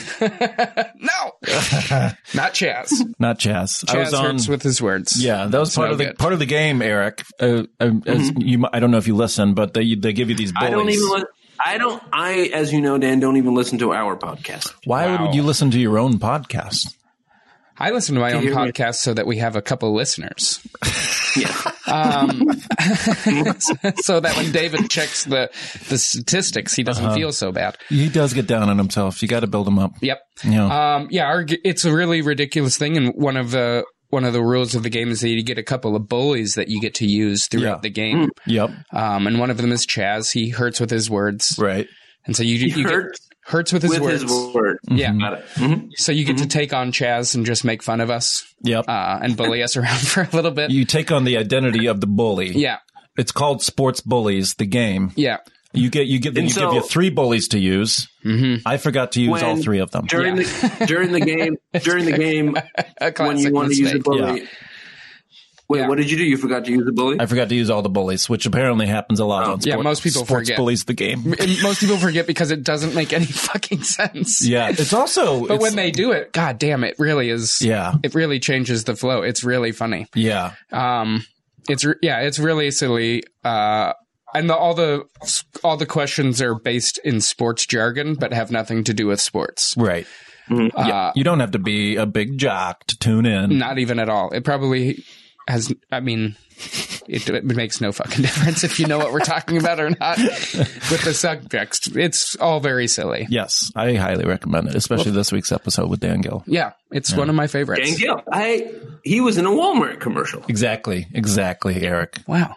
No, not Chaz. not Chaz. I was Chaz on. hurts with his words. Yeah, that was It's part no of the good. part of the game, Eric. Uh, uh, as you, mi- I don't know if you listen, but they they give you these bullies. I don't even. Li- I don't. I, as you know, Dan, don't even listen to our podcast. Why Wow. would you listen to your own podcast? I listen to my own you hear me? podcast so that we have a couple listeners. Yeah. Um, so that when David checks the the statistics, he doesn't feel so bad. He does get down on himself. You got to build him up. Yep. Yeah. Um, yeah. Our, g- it's a really ridiculous thing, and one of the one of the rules of the game is that you get a couple of bullies that you get to use throughout Yeah. the game. Yep. Um, and one of them is Chaz. He hurts with his words, Right. and so you He you hurts get hurts with his with words. his word. Yeah. Got it. Mhm. So you get to take on Chaz and just make fun of us Yep. uh, and bully us around for a little bit. You take on the identity of the bully. Yeah. It's called Sports Bullies, the game. Yeah. You get you get And you so- give you three bullies to use. Mm-hmm. I forgot to use When- all three of them. During Yeah. the during the game during the game A when you classic want to use a mistake. bully. Yeah. Wait, Yeah. what did you do? You forgot to use the bully? I forgot to use all the bullies, which apparently happens a lot Oh. on Yeah, sport, most people sports forget. bullies the game. And most people forget because it doesn't make any fucking sense. Yeah, it's also But it's, when they do it, god damn, it really is. Yeah. It really changes the flow. It's really funny. yeah, Um, it's re- yeah, it's really silly. Uh, and the, all the all the questions are based in sports jargon, but have nothing to do with sports. right. Uh, You don't have to be a big jock to tune in. Not even at all. It probably has. I mean, it, it makes no fucking difference if you know what we're talking about or not with the subtext. It's all very silly. Yes, I highly recommend it, especially this week's episode with Dan Gill. Yeah, it's one of my favorites. Dan Gill. I he was in a Walmart commercial. Exactly, exactly, Eric. Wow.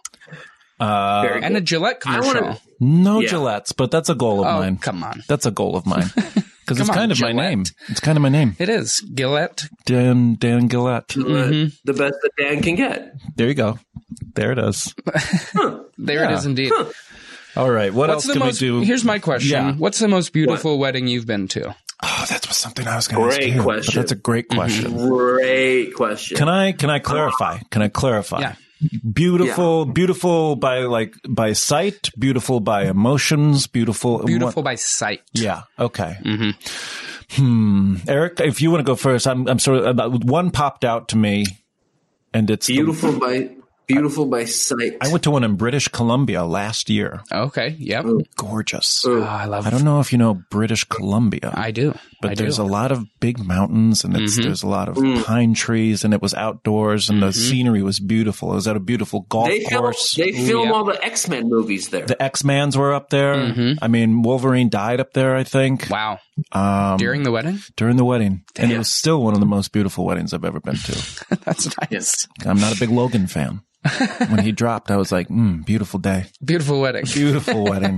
Uh, Very And a good. Gillette I commercial. wanna- no Yeah. Gillettes, but that's a goal of Oh, mine. come on. That's a goal of mine because it's Come on, kind of my Gillette. name. It's kind of my name, It is. Gillette. Dan Dan Gillette. The, the best that Dan can get. There you go. There it is. There it is indeed. All right. What What's else the can most, we do? Here's my question. Yeah. What's the most beautiful wedding you've been to? Oh, that's something I was going to ask Great you. question. But that's a great question. Great question. Can I can I clarify? Can I clarify? Yeah. Beautiful, beautiful by like by sight, beautiful by emotions, beautiful. Beautiful what- by sight. Yeah. Okay. Mm-hmm. Hmm. Eric, if you want to go first, I'm I'm sort of about one popped out to me, and it's the- Beautiful by beautiful by sight. I went to one in British Columbia last year. Okay. Yep. Gorgeous. Oh, I love I don't know if you know British Columbia. I do. But I there's do. a lot of big mountains, and it's, there's a lot of pine trees, and it was outdoors, and the scenery was beautiful. It was at a beautiful golf They film course. they film yeah. all the X-Men movies there. The X-Mans were up there. I mean, Wolverine died up there, I think, Wow. um, During the wedding? during the wedding. And it Yeah. was still one of the most beautiful weddings I've ever been to. That's nice. I'm not a big Logan fan. When he dropped, I was like, mm, beautiful day. Beautiful wedding. Beautiful wedding.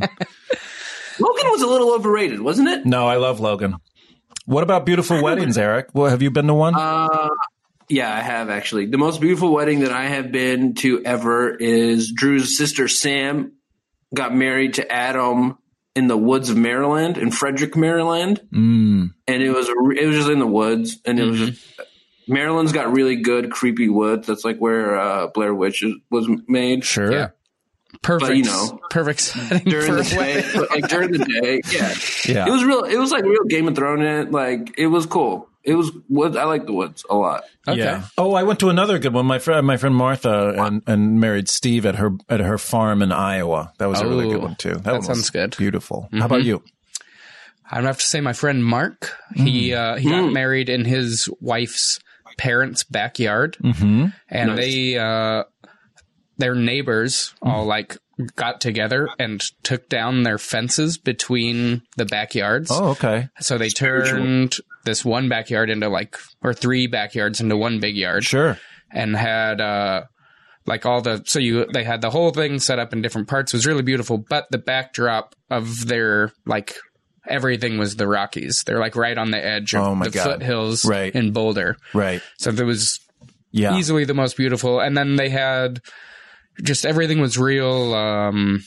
Logan was a little overrated, wasn't it? No, I love Logan. What about beautiful weddings, Eric? Well, have you been to one? Uh, yeah, I have actually. The most beautiful wedding that I have been to ever is Drew's sister Sam got married to Adam in the woods of Maryland, in Frederick, Maryland, mm. and it was a, re- it was just in the woods, and it was Mm-hmm. just, Maryland's got really good creepy woods. That's like where uh, Blair Witch is, was made. Sure. Yeah. Perfect. But, you know, perfect setting During for the a day, wedding. but, like during the day, yeah, Yeah. it was real. It was like real Game of Thrones. In it, like it was cool. It was woods. I like the woods a lot. Okay. Yeah. Oh, I went to another good one. My friend, my friend Martha, and, and married Steve at her at her farm in Iowa. That was a really good Oh, one too. That, that one was sounds good. Beautiful. How about you? I have to say my friend Mark, he uh, he got married in his wife's parents' backyard. Mm-hmm. And Nice. they uh their neighbors all like got together and took down their fences between the backyards. Oh, okay. So they turned this one backyard into like, or three backyards into one big yard. Sure. And had, uh, like all the, so you, they had the whole thing set up in different parts. It was really beautiful. But the backdrop of their, like, everything was the Rockies. They're like right on the edge of Oh my the God. foothills Right. in Boulder. Right. So there was Yeah. easily the most beautiful. And then they had just everything was real. Um,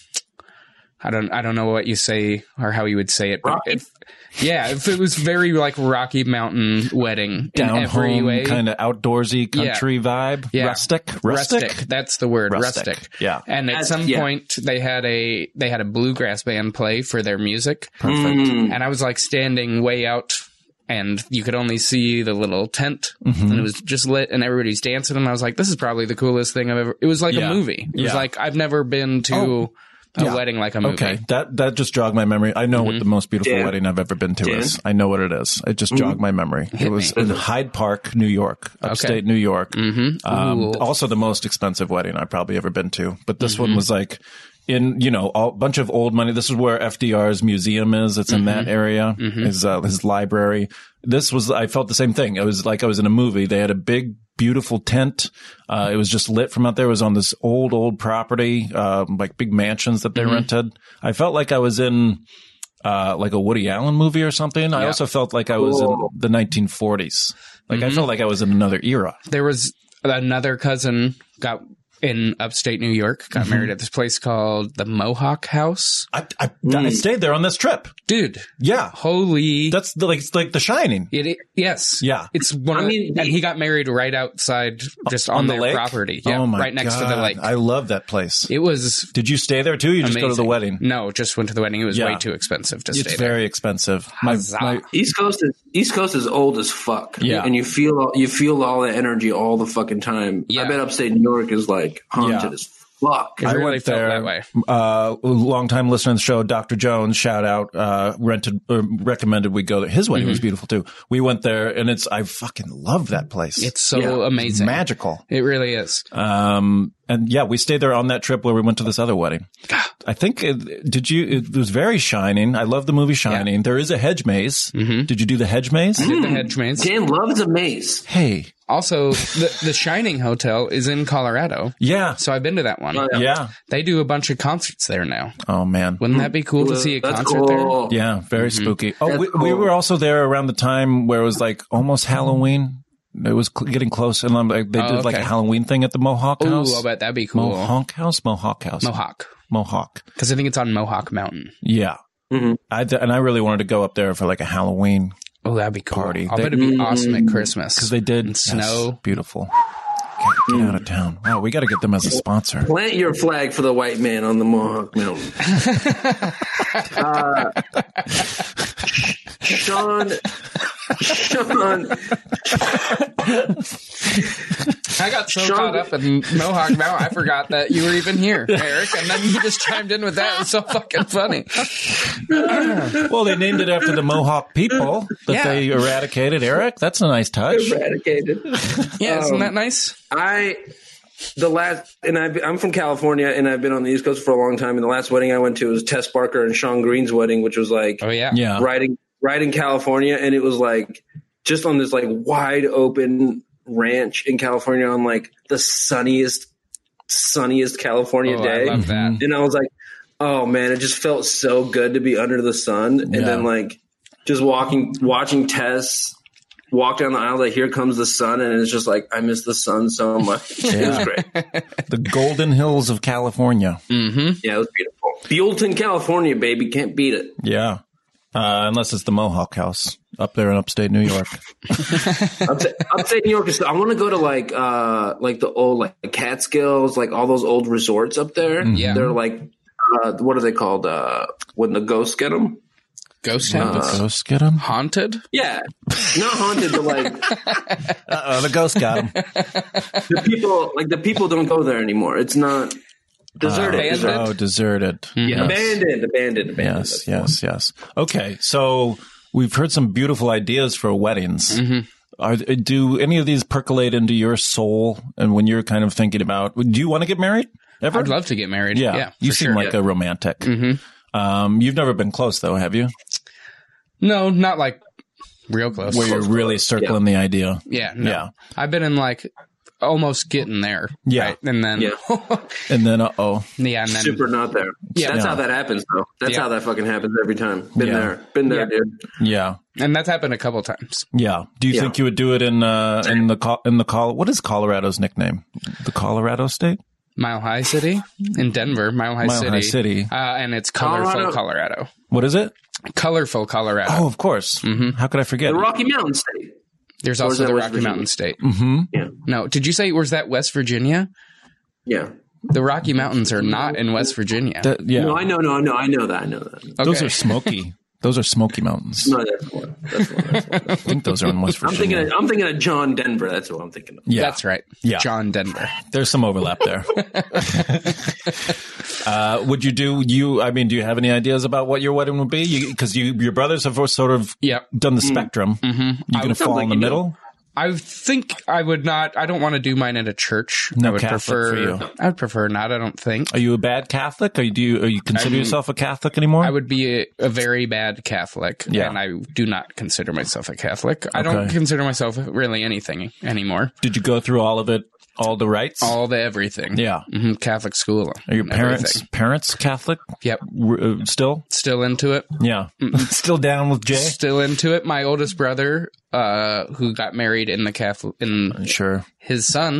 I don't, I don't know what you say or how you would say it, but Rocky? if, yeah, if it was very like Rocky Mountain wedding Down in every home, way, kind of outdoorsy country vibe. Yeah. Rustic. Rustic. rustic. That's the word, Rustic. rustic. Yeah. And at That's- some yeah. point, they had a they had a bluegrass band play for their music, Perfect. Mm. and I was like standing way out. And you could only see the little tent, Mm-hmm. and it was just lit, and everybody's dancing. And I was like, "This is probably the coolest thing I've ever." It was like Yeah. a movie. It was Yeah. like I've never been to Oh, a yeah. wedding like a movie. Okay, that that just jogged my memory. I know what the most beautiful Dan? wedding I've ever been to Dan? is. I know what it is. It just jogged my memory. It was in Hyde Park, New York, upstate New York. Mm-hmm. Um, Ooh. also, the most expensive wedding I've probably ever been to. But this one was like in you know a bunch of old money. This is where F D R's museum is. It's in that area. His uh, his library. This was. I felt the same thing. It was like I was in a movie. They had a big, beautiful tent. Uh, it was just lit from out there. It was on this old, old property, um, like big mansions that they rented. I felt like I was in uh, like a Woody Allen movie or something. I Yeah. also felt like I was in the nineteen forties. Like I felt like I was in another era. There was another cousin got in upstate New York. Got Mm-hmm. married at this place called the Mohawk House. I, I, I stayed there on this trip. Dude, Yeah. holy. That's the, like, it's like The Shining. It, it, yes. Yeah. It's one of I the- mean, and he got married right outside, just on, the their lake? property. Yeah, Oh my right next to the God. lake. I love that place. It was Did you stay there too? You just go to the amazing. wedding? No, just went to the wedding. It was Yeah. way too expensive to It's stay there. very expensive. My, Huzzah. my, East Coast is East Coast is old as fuck. Yeah. and you feel all, you feel all the energy all the fucking time. Yeah. I bet upstate New York is like haunted Yeah. as fuck. It I really went felt there. that way. Uh, longtime listener to the show, Doctor Jones, shout out, uh, rented, or recommended we go there. His wedding Mm-hmm. was beautiful too. We went there and it's, I fucking love that place. It's so Yeah. amazing. magical. It really is. Um, and yeah, we stayed there on that trip where we went to this other wedding. I think, it, did you, it was very Shining. I love the movie Shining. There is a hedge maze. Mm-hmm. Did you do the hedge maze? Did the hedge maze. Dan loves a maze. Hey. Also, the, the Shining Hotel is in Colorado. Yeah. So I've been to that one. Oh, Yeah. They do a bunch of concerts there now. Oh man. Wouldn't that be cool to see a That's concert cool. Yeah, very spooky. Oh, That's we, we cool. were also there around the time where it was like almost Halloween. It was cl- getting close, and um, like, they Oh, did like a okay. Halloween thing at the Mohawk there? House. Ooh, I'll bet that'd be cool. Mohawk House, Mohawk House, Mohawk. Mohawk. Because I think it's on Mohawk Mountain. Yeah, Mhm. I d- and I really wanted to go up there for like a Halloween Oh, that'd be cool. Party. I'll They- bet it'd be awesome at Christmas. because they did And yes, snow. beautiful. Get, get out of town. Wow, we got to get them as a sponsor. Plant your flag for the white man on the Mohawk Mountain. uh, Sean, Sean, I got so Sean- caught up in Mohawk Mountain, I forgot that you were even here, Eric. And then you just chimed in with that. It was so fucking funny. Well, they named it after the Mohawk people that Yeah. they eradicated. Eric, that's a nice touch. eradicated. Yeah, isn't Um, that nice? I the last and I've, I'm from California and I've been on the East Coast for a long time. And the last wedding I went to was Tess Barker and Sean Green's wedding, which was like Oh, yeah. Yeah, right in right in California, and it was like just on this like wide open ranch in California on like the sunniest sunniest California Oh, day. I love that. And I was like, oh man, it just felt so good to be under the sun. And Yeah. then like just walking, watching Tess walk down the aisle, like here comes the sun. And it's just like, I miss the sun so much. It was Yeah. great. the Golden Hills of California. Mm-hmm. Yeah, it was beautiful. Buellton, California, baby. Can't beat it. Yeah. Uh, unless it's the Mohawk House up there in upstate New York. Upstate, upstate New York is, I want to go to like, uh, like the old, like Catskills, like all those old resorts up there. Yeah. They're like, uh, what are they called? Uh, when the ghosts get them? Ghost the Towns? ghosts get him? Haunted? Yeah. Not haunted, but like, Uh-oh, the ghost got him. the people like the people don't go there anymore. It's not deserted. Abandoned? deserted. Oh, deserted. Yeah, Yes. abandoned, abandoned, abandoned. Yes, That's the one. yes, yes. Okay, so we've heard some beautiful ideas for weddings. Mm-hmm. Are, do any of these percolate into your soul? And when you're kind of thinking about, do you want to get married ever? I'd love to get married. Yeah, Yeah. you for seem sure. like a romantic. Mhm. Um, you've never been close, though, have you? No, not like real close. Where you're really circling the idea. Yeah, no. Yeah. I've been in like almost getting there. Yeah. right? And then Yeah. And then, uh oh, yeah, and then Super not there. Yeah. That's Yeah. how that happens, though. That's Yeah. how that fucking happens every time. Been Yeah. there, been there, Yeah. dude. yeah, and that's happened a couple times. yeah. Do you Yeah. think you would do it in uh, in the Col- in the Col? What is Colorado's nickname? The Colorado State? Mile High City in Denver, Mile High Mile City, High City. Uh, and it's colorful Colorado. Colorado. What is it? Colorful Colorado. Oh, of course. Mhm. How could I forget? The Rocky Mountain State. There's Or is also that the West Rocky Virginia? Mountain State. Mm-hmm. Yeah, No, did you say was that West Virginia? yeah. The Rocky Mountains are not in West Virginia. That, yeah. No, I know, no, no, I know that, I know that. Okay. Those are smoky. Those are Smoky Mountains. No, that's one. That's one. That's one. I think those are in West I'm Virginia. thinking, of, I'm thinking of John Denver. That's what I'm thinking of. yeah, That's right. Yeah. John Denver. there's some overlap there. uh, would you do you? I mean, do you have any ideas about what your wedding would be? Because you, your brothers have sort of Yep. done the spectrum. Mm-hmm. You going to fall like in the you do. middle? I think I would not. I don't want to do mine at a church. No I would Catholic prefer. for you. I would prefer not. I don't think. Are you a bad Catholic? Are you do you, are you consider I'm- yourself a Catholic anymore? I would be a, a very bad Catholic, Yeah. and I do not consider myself a Catholic. I don't Okay. consider myself really anything anymore. Did you go through all of it, all the rites? All the everything. Yeah. hmm Catholic school. Are your and parents everything. parents Catholic? Yep. R- uh, still? Still into it. Yeah. Still down with Jay? Still into it. My oldest brother, uh, who got married in the Catholic, in Sure. his son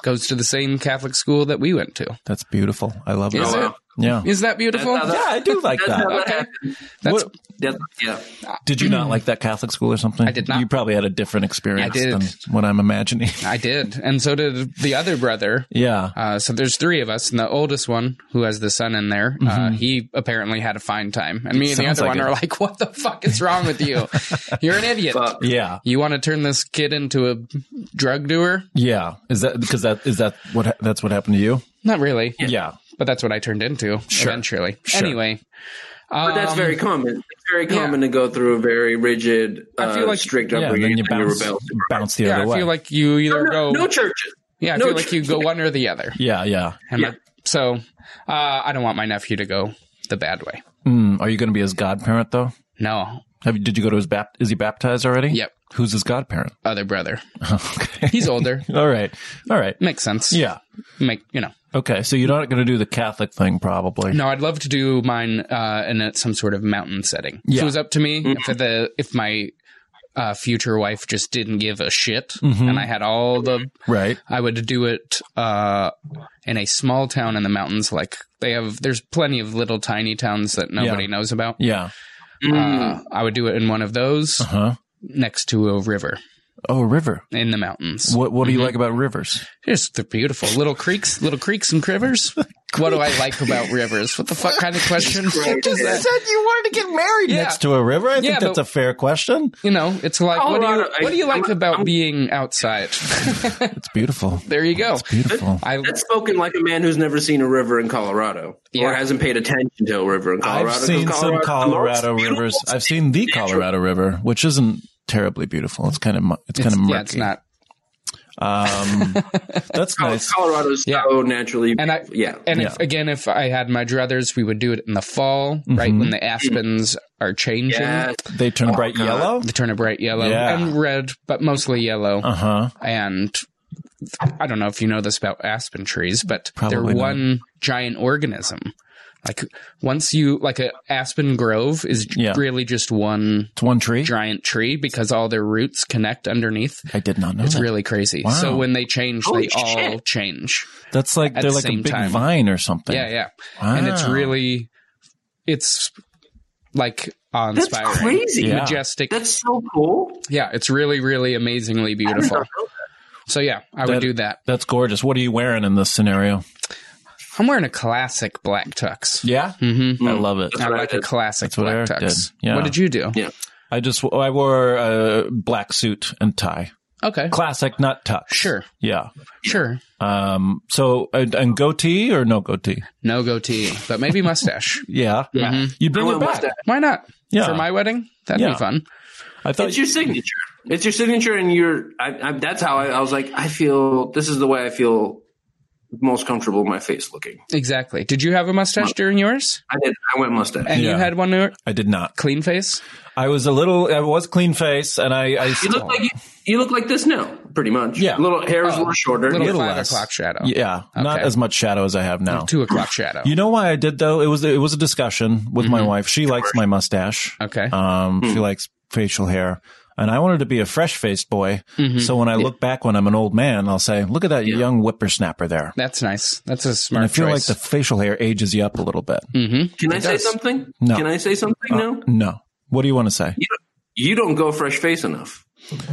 goes to the same Catholic school that we went to. That's beautiful. I love Is it. it? Yeah. Is that beautiful? That's how Yeah, I do like That's that. how Okay. happened. That's What- That's- yeah. Did you not like that Catholic school or something? I did not. You probably had a different experience I did. than what I'm imagining. I did, and so did the other brother. Yeah. Uh, so there's three of us, and the oldest one, who has the son in there, uh, he apparently had a fine time, and me and the Sounds other like one it. are like, "What the fuck is wrong with you? You're an idiot. Fuck. Yeah. You want to turn this kid into a drug doer? Yeah. Is that because that is that what ha- that's what happened to you? Not really, Yeah. but that's what I turned into Sure. eventually. Sure. Anyway, But that's um, very common. It's very common to go through a very rigid, uh, I feel like- strict Yeah. And upbringing, then you and you bounce, rebel. bounce the Yeah, other I way. feel like you either No, go. no churches. Yeah, I no feel like you church- go one or the other. yeah. Yeah. And Yeah. like- so uh, I don't want my nephew to go the bad way. Mm, are you going to be his godparent though? No, Have you, did you go to his bapt? Is he baptized already? Yep. Who's his godparent? other brother. Okay. He's older. All right. All right. Makes sense. Yeah. Make you know. Okay. So you're not going to do the Catholic thing, probably. No, I'd love to do mine uh, in a, some sort of mountain setting. If Yeah. it was up to me, if the if my uh, future wife just didn't give a shit, and I had all the, Right. I would do it uh, in a small town in the mountains. Like they have, there's plenty of little tiny towns that nobody Yeah. knows about. Yeah. Uh, I would do it in one of those Uh huh. next to a river Oh, a river. in the mountains. What What do you like about rivers? Just they're beautiful little creeks, little creeks and rivers. What do I like about rivers? What the fuck kind of question is You that? said you wanted to get married Yeah. next to a river. I think Yeah, that's but- a fair question. You know, it's like what do you Colorado, I- what do you like I'm- about I'm- being outside? It's beautiful. There you go. Beautiful. I That's spoken like a man who's never seen a river in Colorado, Yeah. or hasn't paid attention to a river in Colorado. I've 'cause seen some Colorado it's rivers. beautiful. I've seen the Colorado River, which isn't terribly beautiful. It's kind of mu- it's, it's, kind of murky. yeah, it's not. Um, that's Col- nice. Colorado's Yeah. so naturally, And I yeah. And Yeah. if again, if I had my druthers, we would do it in the fall, right when the aspens are changing. Yes. They turn bright God. yellow. They turn a bright yellow Yeah. and red, but mostly yellow. Uh huh. And I don't know if you know this about aspen trees, but Probably they're not. one giant organism. Like once you like a aspen grove is Yeah. really just one It's one tree. giant tree because all their roots connect underneath. I did not know It's that. really crazy. Wow. So when they change, Holy they all shit. change. That's like at they're the like a same big time. vine or something. Yeah, yeah. And it's Wow. really, it's like awe That's inspiring. crazy. Yeah. Majestic. That's so cool. Yeah, it's really, really amazingly beautiful. So yeah, I would That- do that. That's gorgeous. What are you wearing in this scenario? I'm wearing a classic black tux. Yeah, Mm-hmm. I love it. I what I like a did. classic That's what black Eric tux. did. Yeah. What did you do? Yeah. I just I wore a black suit and tie. Okay. Classic, not tux. Sure. Yeah. Sure. Um. So and, and goatee or no goatee? No goatee, but maybe mustache. Yeah. Yeah. You bring I it went back. mustache. Why not? Yeah. For my wedding? That'd Yeah. be fun. I thought It's your signature. It's your signature, and you're. I, I, that's how I, I was like. I feel this is the way I feel most comfortable with my face looking. Exactly. Did you have a mustache during yours? I did. I went mustache. And Yeah. you had one uh, I did not. clean face? I was a little. I was clean face, and I. I You look like you, you look like this now, pretty much. Yeah. Little hair is a little shorter. Little, Little five less. o'clock shadow. Yeah, not Okay. as much shadow as I have now. Two o'clock shadow. You know why I did though? It was it was a discussion with my wife. She likes my mustache. Okay. Um, she likes facial hair, and I wanted to be a fresh faced boy. So when I look back when I'm an old man, I'll say, "Look at that young whippersnapper there." That's nice. That's a smart And I feel choice. like the facial hair ages you up a little bit. Can I say does. something? No. Can I say something now? No, what do you want to say? You don't, you don't go fresh face enough.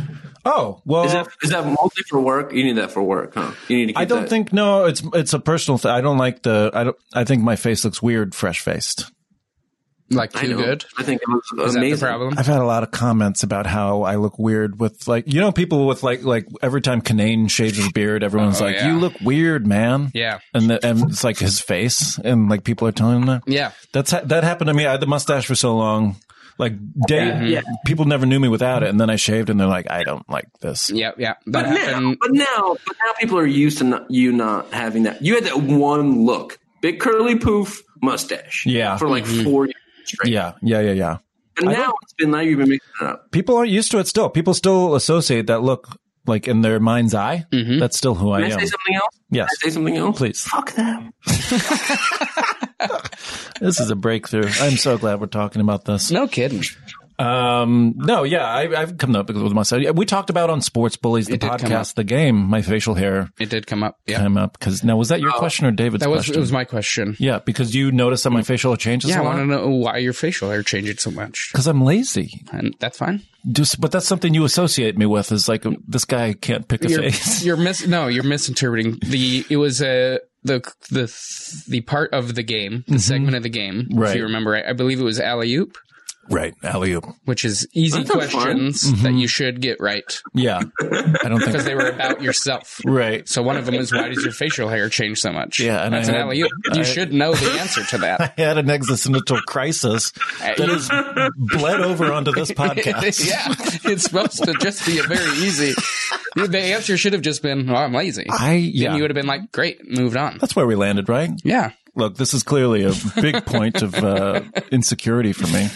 Oh well, Is that is that mostly for work? You need that for work, huh? You need to. Keep I don't that. think no. It's it's a personal thing. I don't like the. I don't. I think my face looks weird fresh faced. like I too know. good. I think it looks Is amazing. that the problem? I've had a lot of comments about how I look weird with like you know people with like like every time Kanane shaves his beard, everyone's Oh, like, yeah. "You look weird, man." Yeah. and the, and it's like his face, and like people are telling him that. Yeah. That's ha- that happened to me. I had the mustache for so long, like day. Yeah, yeah. People never knew me without it, and then I shaved, and they're like, "I don't like this." Yeah, yeah. But That now, happened. but now, but now people are used to not, you not having that. You had that one look, big curly poof mustache, Yeah. for like four years straight. Yeah, yeah, yeah, yeah. And now it's been now you've been mixing it up. People aren't used to it still. People still associate that look like in their mind's eye. That's still who I Can I am. say something else? Yes. Can I say something else? Please. Fuck them. This is a breakthrough. I'm so glad we're talking about this. No kidding. Um, no, yeah, I, I've come up with myself. We talked about on Sports Bullies, the It did come up. podcast, the game, my facial hair It did come up. Yeah. came up. Because now, was that your Oh, question or David's That was, question? it was my question. Yeah, because you notice that my facial hair changes Yeah, I a want to lot. know why your facial hair changed so much. Because I'm lazy. And that's fine. Just, but that's something you associate me with. Is like this guy can't pick a You're, face. you're mis- no, you're misinterpreting the. It was a the the the part of the game, the segment of the game. Right. If you remember, right, I believe it was alley oop, Right, alley-oop. which is easy That sounds fun. questions that you should get right Yeah, I don't because think. they were about yourself. Right. So one of them is, why does your facial hair change so much? Yeah, and that's I an had- alley oop. You I- should know the answer to that. I had an existential crisis that has bled over onto this podcast. Yeah, it's supposed to just be a very easy. The answer should have just been, "Oh, I'm lazy." I yeah. Then you would have been like, "Great, moved on." That's where we landed, right? Yeah, Look, this is clearly a big point of uh, insecurity for me.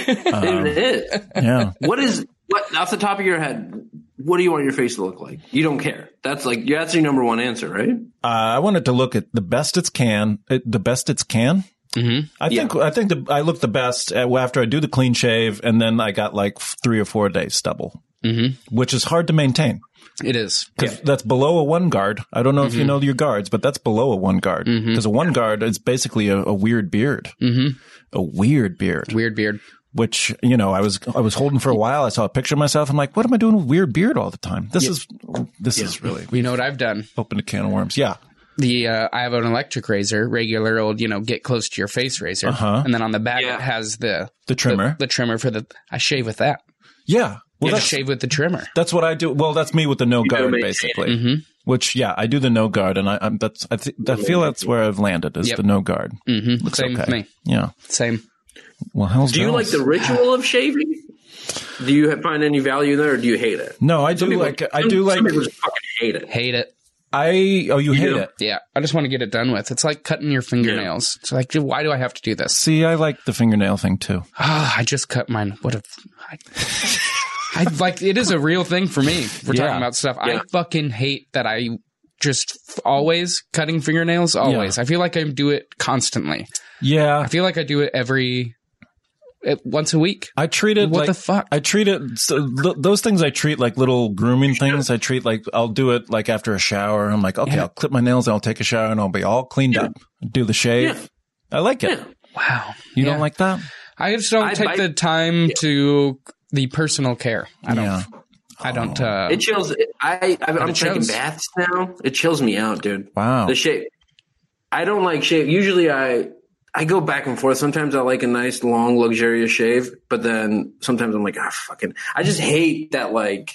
Um, It is. yeah. What is what off the top of your head? What do you want your face to look like? You don't care. That's like that's your number one answer, right? Uh, I wanted to look at the best it's can, it, the best it's can. mm-hmm. I think I think the, I look the best uh, after I do the clean shave, and then I got like three or four days stubble, Mm-hmm. which is hard to maintain. It is. Because that's below a one guard. I don't know if you know your guards, but that's below a one guard. Because a one guard is basically a, a weird beard. Mm-hmm. A weird beard. Weird beard. Which, you know, I was I was holding for a while. I saw a picture of myself. I'm like, what am I doing with weird beard all the time? This is this is really You know what I've done? open a can of worms. Yeah. The uh, I have an electric razor, regular old, you know, get close to your face razor, Uh-huh. and then on the back Yeah. it has the The trimmer. the, the trimmer for the. I shave with that. Yeah. Well, You that's, just shave with the trimmer. that's what I do. Well, that's me with the no guard, maintain basically. Mm-hmm. Which, yeah, I do the no guard, and I, I'm that's I, th- I feel that's where I've landed is Yep. the no guard. Mm-hmm. Looks Same okay. with me. Yeah. Same. Well, how's Do you like the ritual of shaving? Do you find any value there, or do you hate it? No, I do Some people- like I some- do like Some people just fucking hate it. Hate it. I oh you, hate do? it. Yeah, I just want to get it done with. It's like cutting your fingernails. It's like, dude, why do I have to do this? See, I like the fingernail thing too. Ah, I just cut mine. What a, I, I like. It is a real thing for me. We're Yeah. talking about stuff. Yeah. I fucking hate that. I just f- always cutting fingernails. Always. I feel like I do it constantly. Yeah. I feel like I do it every uh, once a week. I treat it What like the fuck? I treat it so, th- those things I treat like little grooming things. I treat like I'll do it like after a shower. I'm like, okay, Yeah. I'll clip my nails, I'll take a shower, and I'll be all cleaned up. Do the shave. Yeah. I like it. Yeah. Wow. You Yeah. don't like that? I just don't I- take I- the time to the personal care. I don't. Yeah. I don't. Uh, It chills. I, I I'm it taking shows. baths now. It chills me out, dude. Wow. The shave. I don't like shave. Usually, I I go back and forth. Sometimes I like a nice, long, luxurious shave, but then sometimes I'm like, ah, fucking. I just hate that. Like,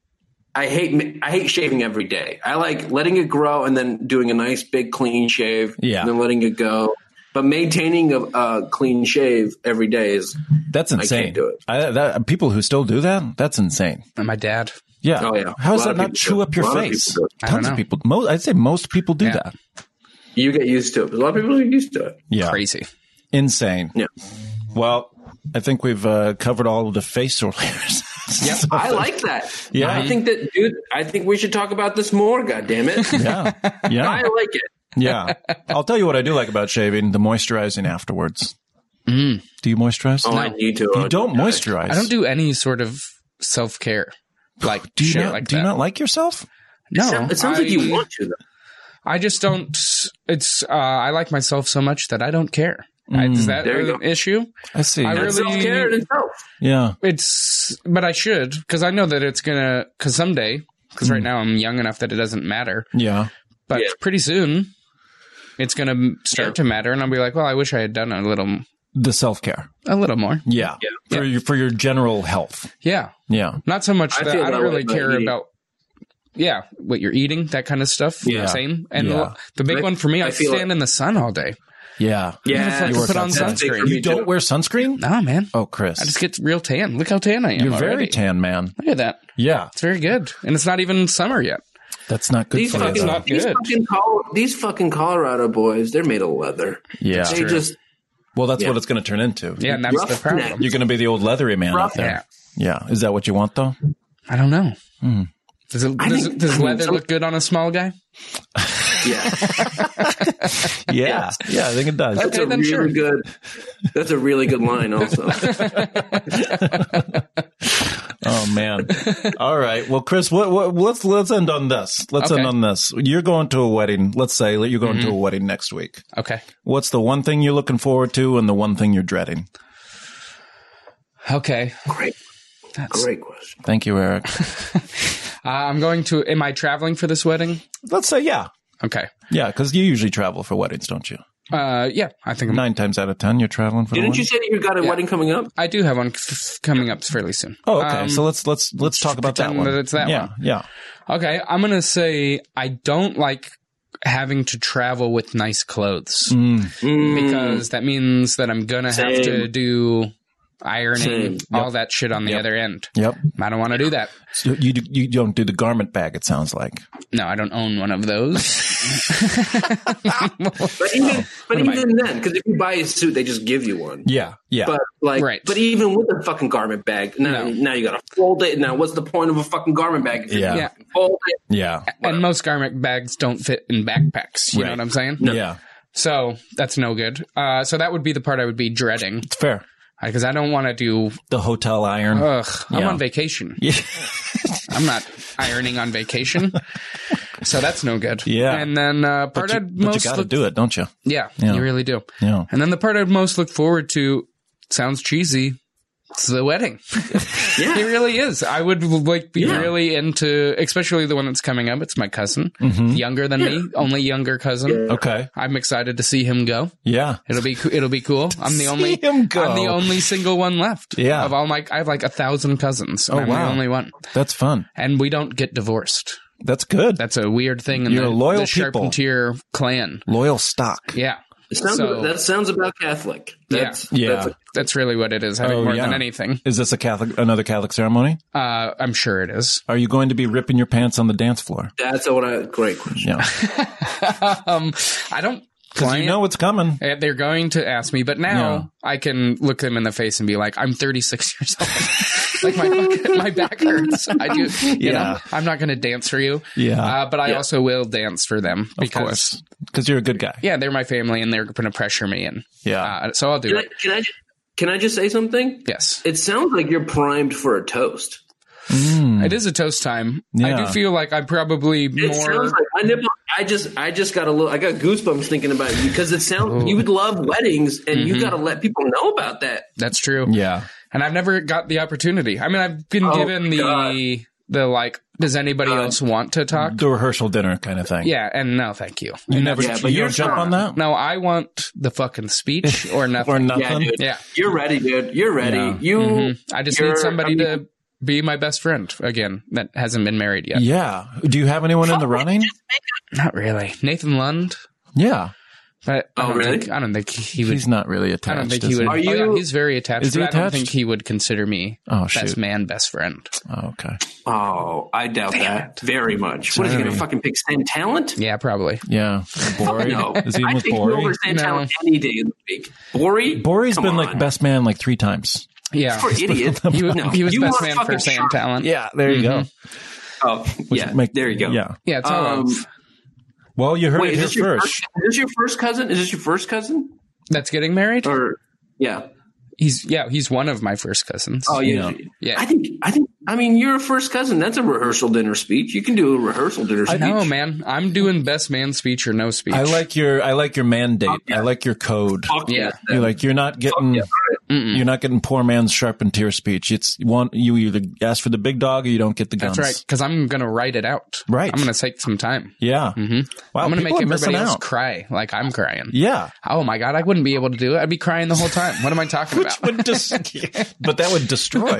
I hate I hate shaving every day. I like letting it grow and then doing a nice, big, clean shave. Yeah. And then letting it go. But maintaining a, a clean shave every day is That's insane. I can't do it. I, that, people who still do that, that's insane. my dad. Yeah. Oh, yeah. How A does lot that of not people chew do. up your A lot of face? people do. I don't Tons of know. people. Most, I'd say most people do Yeah. that. you get used to it. But a lot of people get used to it. Yeah. Crazy. Insane. Yeah. Well, I think we've uh, covered all of the facial layers. Yep. I like that. Yeah. I think that, dude, I think we should talk about this more, goddammit. Yeah. Yeah. I like it. Yeah. I'll tell you what I do like about shaving, the moisturizing afterwards. Mm. Do you moisturize? Oh, I need to. You don't moisturize. I don't do any sort of self care, like Do you shit not, like do that. you not like yourself? No, It sounds, it sounds like I- you want to, though. I just don't. It's. Uh, I like myself so much that I don't care. I, is that There you an go. issue? I see. I That's really- self-care in itself. Yeah. It's. But I should, because I know that it's gonna. Because someday, because right now I'm young enough that it doesn't matter. Yeah. But Yeah. pretty soon, it's gonna start Yeah. to matter, and I'll be like, well, I wish I had done a little, The self care. a little more. Yeah. Yeah. For your for your general health. Yeah, Yeah. not so much I that feel I don't that way really about care eating. about. Yeah, what you're eating, that kind of stuff. Yeah. Same. And Yeah. the, the big I- one for me, I, I feel stand like- in the sun all day. Yeah. Yeah. You work put on outside. That's big for sunscreen. me, You don't too. wear sunscreen? No, man. Oh, Chris. I just get real tan. Look how tan I am. You're very already. tan, man. Look at that. Yeah. It's very good. And it's not even summer yet. That's not good These for you. fucking, though. not these, good. fucking Col- these fucking Colorado boys, they're made of leather. Yeah. They just, Well, that's Yeah. what it's going to turn into. Yeah, and that's the Roughneck. problem. You're going to be the old leathery man out there. Yeah. Is that what you want, though? I don't know. Does, it, I does, think- does I mean, leather some- look good on a small guy? Yeah. Yeah, yeah, I think it does. That's Okay, a then really sure. good. That's a really good line, also. Oh man! All right. Well, Chris, what, what, let's let's end on this. Let's Okay. end on this. You're going to a wedding. Let's say that you're going Mm-hmm. to a wedding next week. Okay. What's the one thing you're looking forward to, and the one thing you're dreading? Okay. Great, That's, great question. Thank you, Eric. uh, I'm going to. Am I traveling for this wedding? Let's say yeah, Okay. yeah, because you usually travel for weddings, don't you? Uh, yeah, I think I'm, Nine times out of ten, you're traveling for. Didn't the you wedding? say that you got a Yeah. wedding coming up? I do have one f- coming up fairly soon. Oh, okay. Um, so let's let's let's talk about that pretend one. that it's that yeah, one. yeah. Okay, I'm gonna say I don't like having to travel with nice clothes Mm. because that means that I'm gonna have to Same. do ironing, Same. all that shit on the Yep. other end. Yep. I don't want to do that. So you do, you don't do the garment bag. It sounds like. No, I don't own one of those. But even, but am I- even then, because if you buy a suit, they just give you one. Yeah, yeah. But like, Right. but even with a fucking garment bag, now, No. now you got to fold it. Now, what's the point of a fucking garment bag? If you Yeah. Yeah. fold it. yeah, And most garment bags don't fit in backpacks. You know Right. what I'm saying? yeah. So that's no good. Uh, so that would be the part I would be dreading It's fair. because I don't want to do. The hotel iron. Ugh, I'm Yeah. on vacation. yeah. I'm not ironing on vacation. So that's no good. Yeah. And then uh, But part you, I'd but you most got to look, do it, don't you? Yeah, Yeah. you really do. Yeah. And then the part I'd most look forward to sounds cheesy. It's the wedding. Yeah. It really is. I would like be Yeah. really into, especially the one that's coming up. It's my cousin, younger than me, only younger cousin. Okay. I'm excited to see him go. Yeah. It'll be co- it'll be cool. I'm the See only him go. I'm the only single one left. Yeah. Of all my, I have like a thousand cousins. And Oh, I'm wow. the only one, That's fun. and we don't get divorced. That's good. That's a weird thing in You're the, loyal the people. Charpentier clan. Loyal stock. Yeah. It sounds, So- that sounds about Catholic. That's, Yeah. That's a, That's really what it is, having Oh, more yeah. than anything. Is this a Catholic, another Catholic ceremony? Uh, I'm sure it is. Are you going to be ripping your pants on the dance floor? that's what I. Great question. Yeah. um, I don't Because plan you know it's coming. Uh, They're going to ask me, but now Yeah. I can look them in the face and be like, I'm thirty-six years old. Like my fucking- my back hurts. I do. You Yeah. know, I'm not going to dance for you. Yeah. Uh, but I Yeah. also will dance for them Of because, course. Because you're a good guy. yeah, they're my family and they're going to pressure me. And Yeah. uh, so I'll do Can I, it. can I? Can I just say something? Yes. It sounds like you're primed for a toast. It is a toast time. I Yeah. do feel like I'm probably It more. sounds like my nipple. I just, I just got a little. I got goosebumps thinking about you because it sounds. You would love weddings, and Mm-hmm. you got to let people know about that. That's true. Yeah. And I've never got the opportunity. I mean, I've been Oh, given the, God. the like, does anybody God. else want to talk? The rehearsal dinner kind of thing. Yeah. And no, thank you. You never, Yeah, but you you're don't jump not. on that? No, I want the fucking speech or nothing. Or nothing? Yeah, dude. Yeah. You're ready, dude. You're ready. Yeah. You. Mhm. I just you're- need somebody I mean, to be my best friend again that hasn't been married yet. Yeah. Do you have anyone in the running? Not really. Nathan Lund. Yeah. But I Oh, don't really? think I don't think he would. He's not really attached. I don't think is he would. Are oh, yeah, you- he's very attached. Is he but I don't attached? think he would consider me Oh, best shoot. man, best friend. Oh, okay. Oh, I doubt that very much. What is he going to fucking pick? Sam Talent? Yeah, probably. Yeah. Bori? No. Is he in I with take you Bori? over Sam No. Talent any day of the week. Bori? Bori's Come been on. like best man like three times. Yeah, For idiots. he, was, No, he was you best want man fucking for Sam Shark. Talent. Yeah, there you go. Oh, yeah. Make- there you go. Yeah. Yeah, it's all Um, of- Well, you heard Wait, it is here this, your first. first, is this your first cousin? Is this your first cousin? that's getting married. Or yeah. He's yeah, he's one of my first cousins. Oh yeah. Yeah. Yeah. I think I think I mean you're a first cousin. That's a rehearsal dinner speech. You can do a rehearsal dinner speech. No, man, I'm doing best man speech or no speech. I like your I like your mandate. yeah. I like your code. Fuck Yeah. You're like you're not getting yeah. you're not getting poor man's Charpentier speech. It's one you either ask for the big dog or you don't get the guns. That's right, because I'm gonna write it out. Right. I'm gonna take some time. Yeah. hmm Wow, I'm gonna people make are missing everybody else out. cry like I'm crying. Yeah. Oh my god, I wouldn't be able to do it. I'd be crying the whole time. What am I talking about? Would dis- but that would destroy.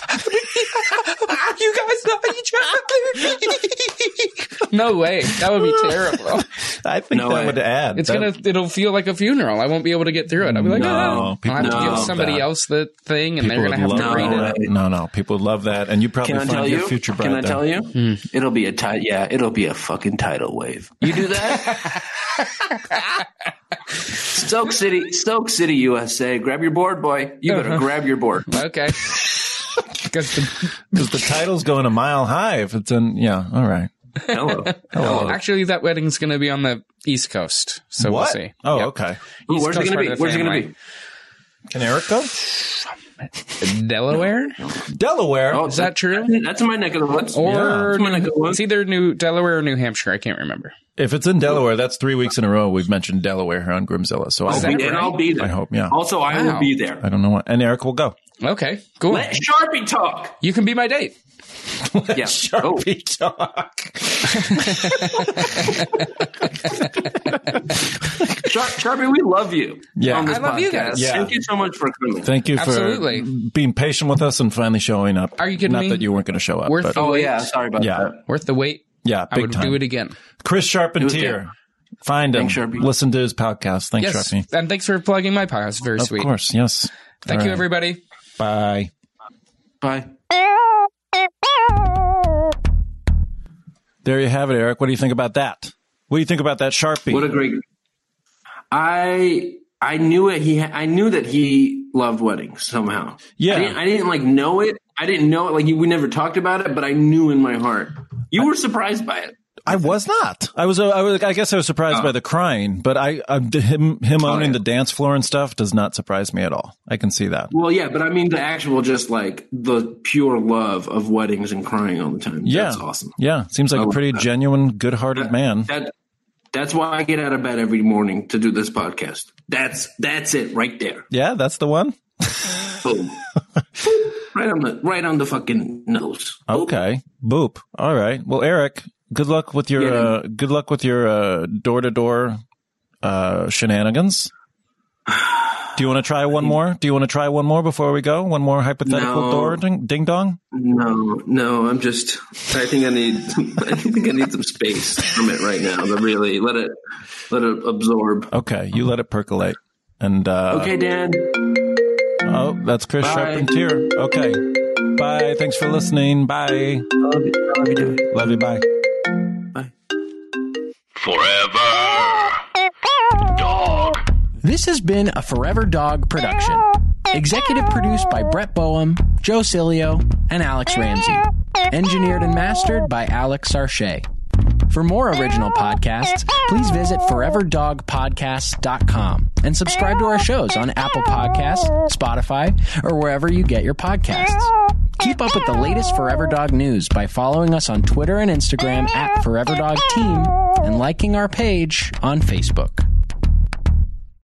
You guys know each other. No way. That would be terrible. I think No that way. would add. It's that, gonna. It'll feel like a funeral. I won't be able to get through it. I'll be like, No, oh. people I'll have to would give love somebody that. else the thing, and people they're gonna would have love to read that. it. No, no, people would love that, and you probably Can I find tell your you? future bride Can I there. tell you? It'll be a ti- yeah, it'll be a fucking tidal wave. You do that? Stoke City, Stoke City, U S A. Grab your board, boy. You better Uh-huh. grab your board. Okay. Because the, Because the title's going a mile high if it's in. Yeah, all right. Hello. Hello. Actually, that wedding's going to be on the East Coast, so what? we'll see. Oh, Yep. okay. Ooh, East where's it Coast going part to of be? the Where's it going family. to be? Can Eric go? Delaware? Delaware. Oh, Is that true? That's in my neck of the woods. Or Yeah. That's my neck of the woods. it's either New Delaware or New Hampshire. I can't remember. If it's in Delaware, that's three weeks in a row we've mentioned Delaware here on Grimzilla. So I I'll hope, be, and I'll be there. I hope, yeah. Also, I Wow. will be there. I don't know what. And Eric will go. Okay, cool. Let Sharpie talk. You can be my date. Yeah. Oh. Sharpie talk. Shar- Sharpie, we love you. Yeah. on this I love you podcast. guys. Yeah. Thank you so much for coming. Thank you for Absolutely. being patient with us and finally showing up. Are you kidding Not me? that you weren't going to show up. Worth but, the Oh, wait. yeah. Sorry about yeah. that. Worth the wait. Yeah, I big would time. do it again. Chris Charpentier. good. Find him. Thanks, Sharpie. Listen to his podcast. Thanks, Yes, Sharpie. and thanks for plugging my podcast. Very Of sweet. course, yes. Thank All you, right. everybody. Bye. Bye. There you have it, Eric. What do you think about that? What do you think about that Sharpie? What a great. I I knew it. He I knew that he loved weddings somehow. Yeah. I didn't, I didn't like know it. I didn't know it. Like we never talked about it, but I knew in my heart. You were surprised by it. I was not. I was. Uh, I was. I guess I was surprised Oh. by the crying, but I, I him him owning yeah. the dance floor and stuff does not surprise me at all. I can see that. Well, yeah, but I mean the actual, just like the pure love of weddings and crying all the time. Yeah, That's awesome. Yeah, seems like I a love pretty that. genuine, good-hearted man. That that's why I get out of bed every morning to do this podcast. That's that's it right there. Yeah, that's the one. Boom. right on the right on the fucking nose. Okay, boop. All right. Well, Eric, good luck with your Yeah. uh, good luck with your uh, door-to-door uh, shenanigans. Do you want to try one more? Do you want to try one more before we go? One more hypothetical No. door ding, ding dong? No, no, I'm just. I think I need. I think I need some space from it right now to really let it let it absorb. Okay, you let it percolate. And uh, Okay, Dan. oh, that's Chris Bye. Charpentier. Okay, bye. Thanks for listening. Bye. Love you, love you, dude. Love you. Bye. Bye. Forever. Dog. This has been a Forever Dog production. Executive produced by Brett Boehm, Joe Cilio, and Alex Ramsey. Engineered and mastered by Alex Sarche. For more original podcasts, please visit forever dog podcasts dot com and subscribe to our shows on Apple Podcasts, Spotify, or wherever you get your podcasts. Keep up with the latest Forever Dog news by following us on Twitter and Instagram at Forever Dog Team and liking our page on Facebook.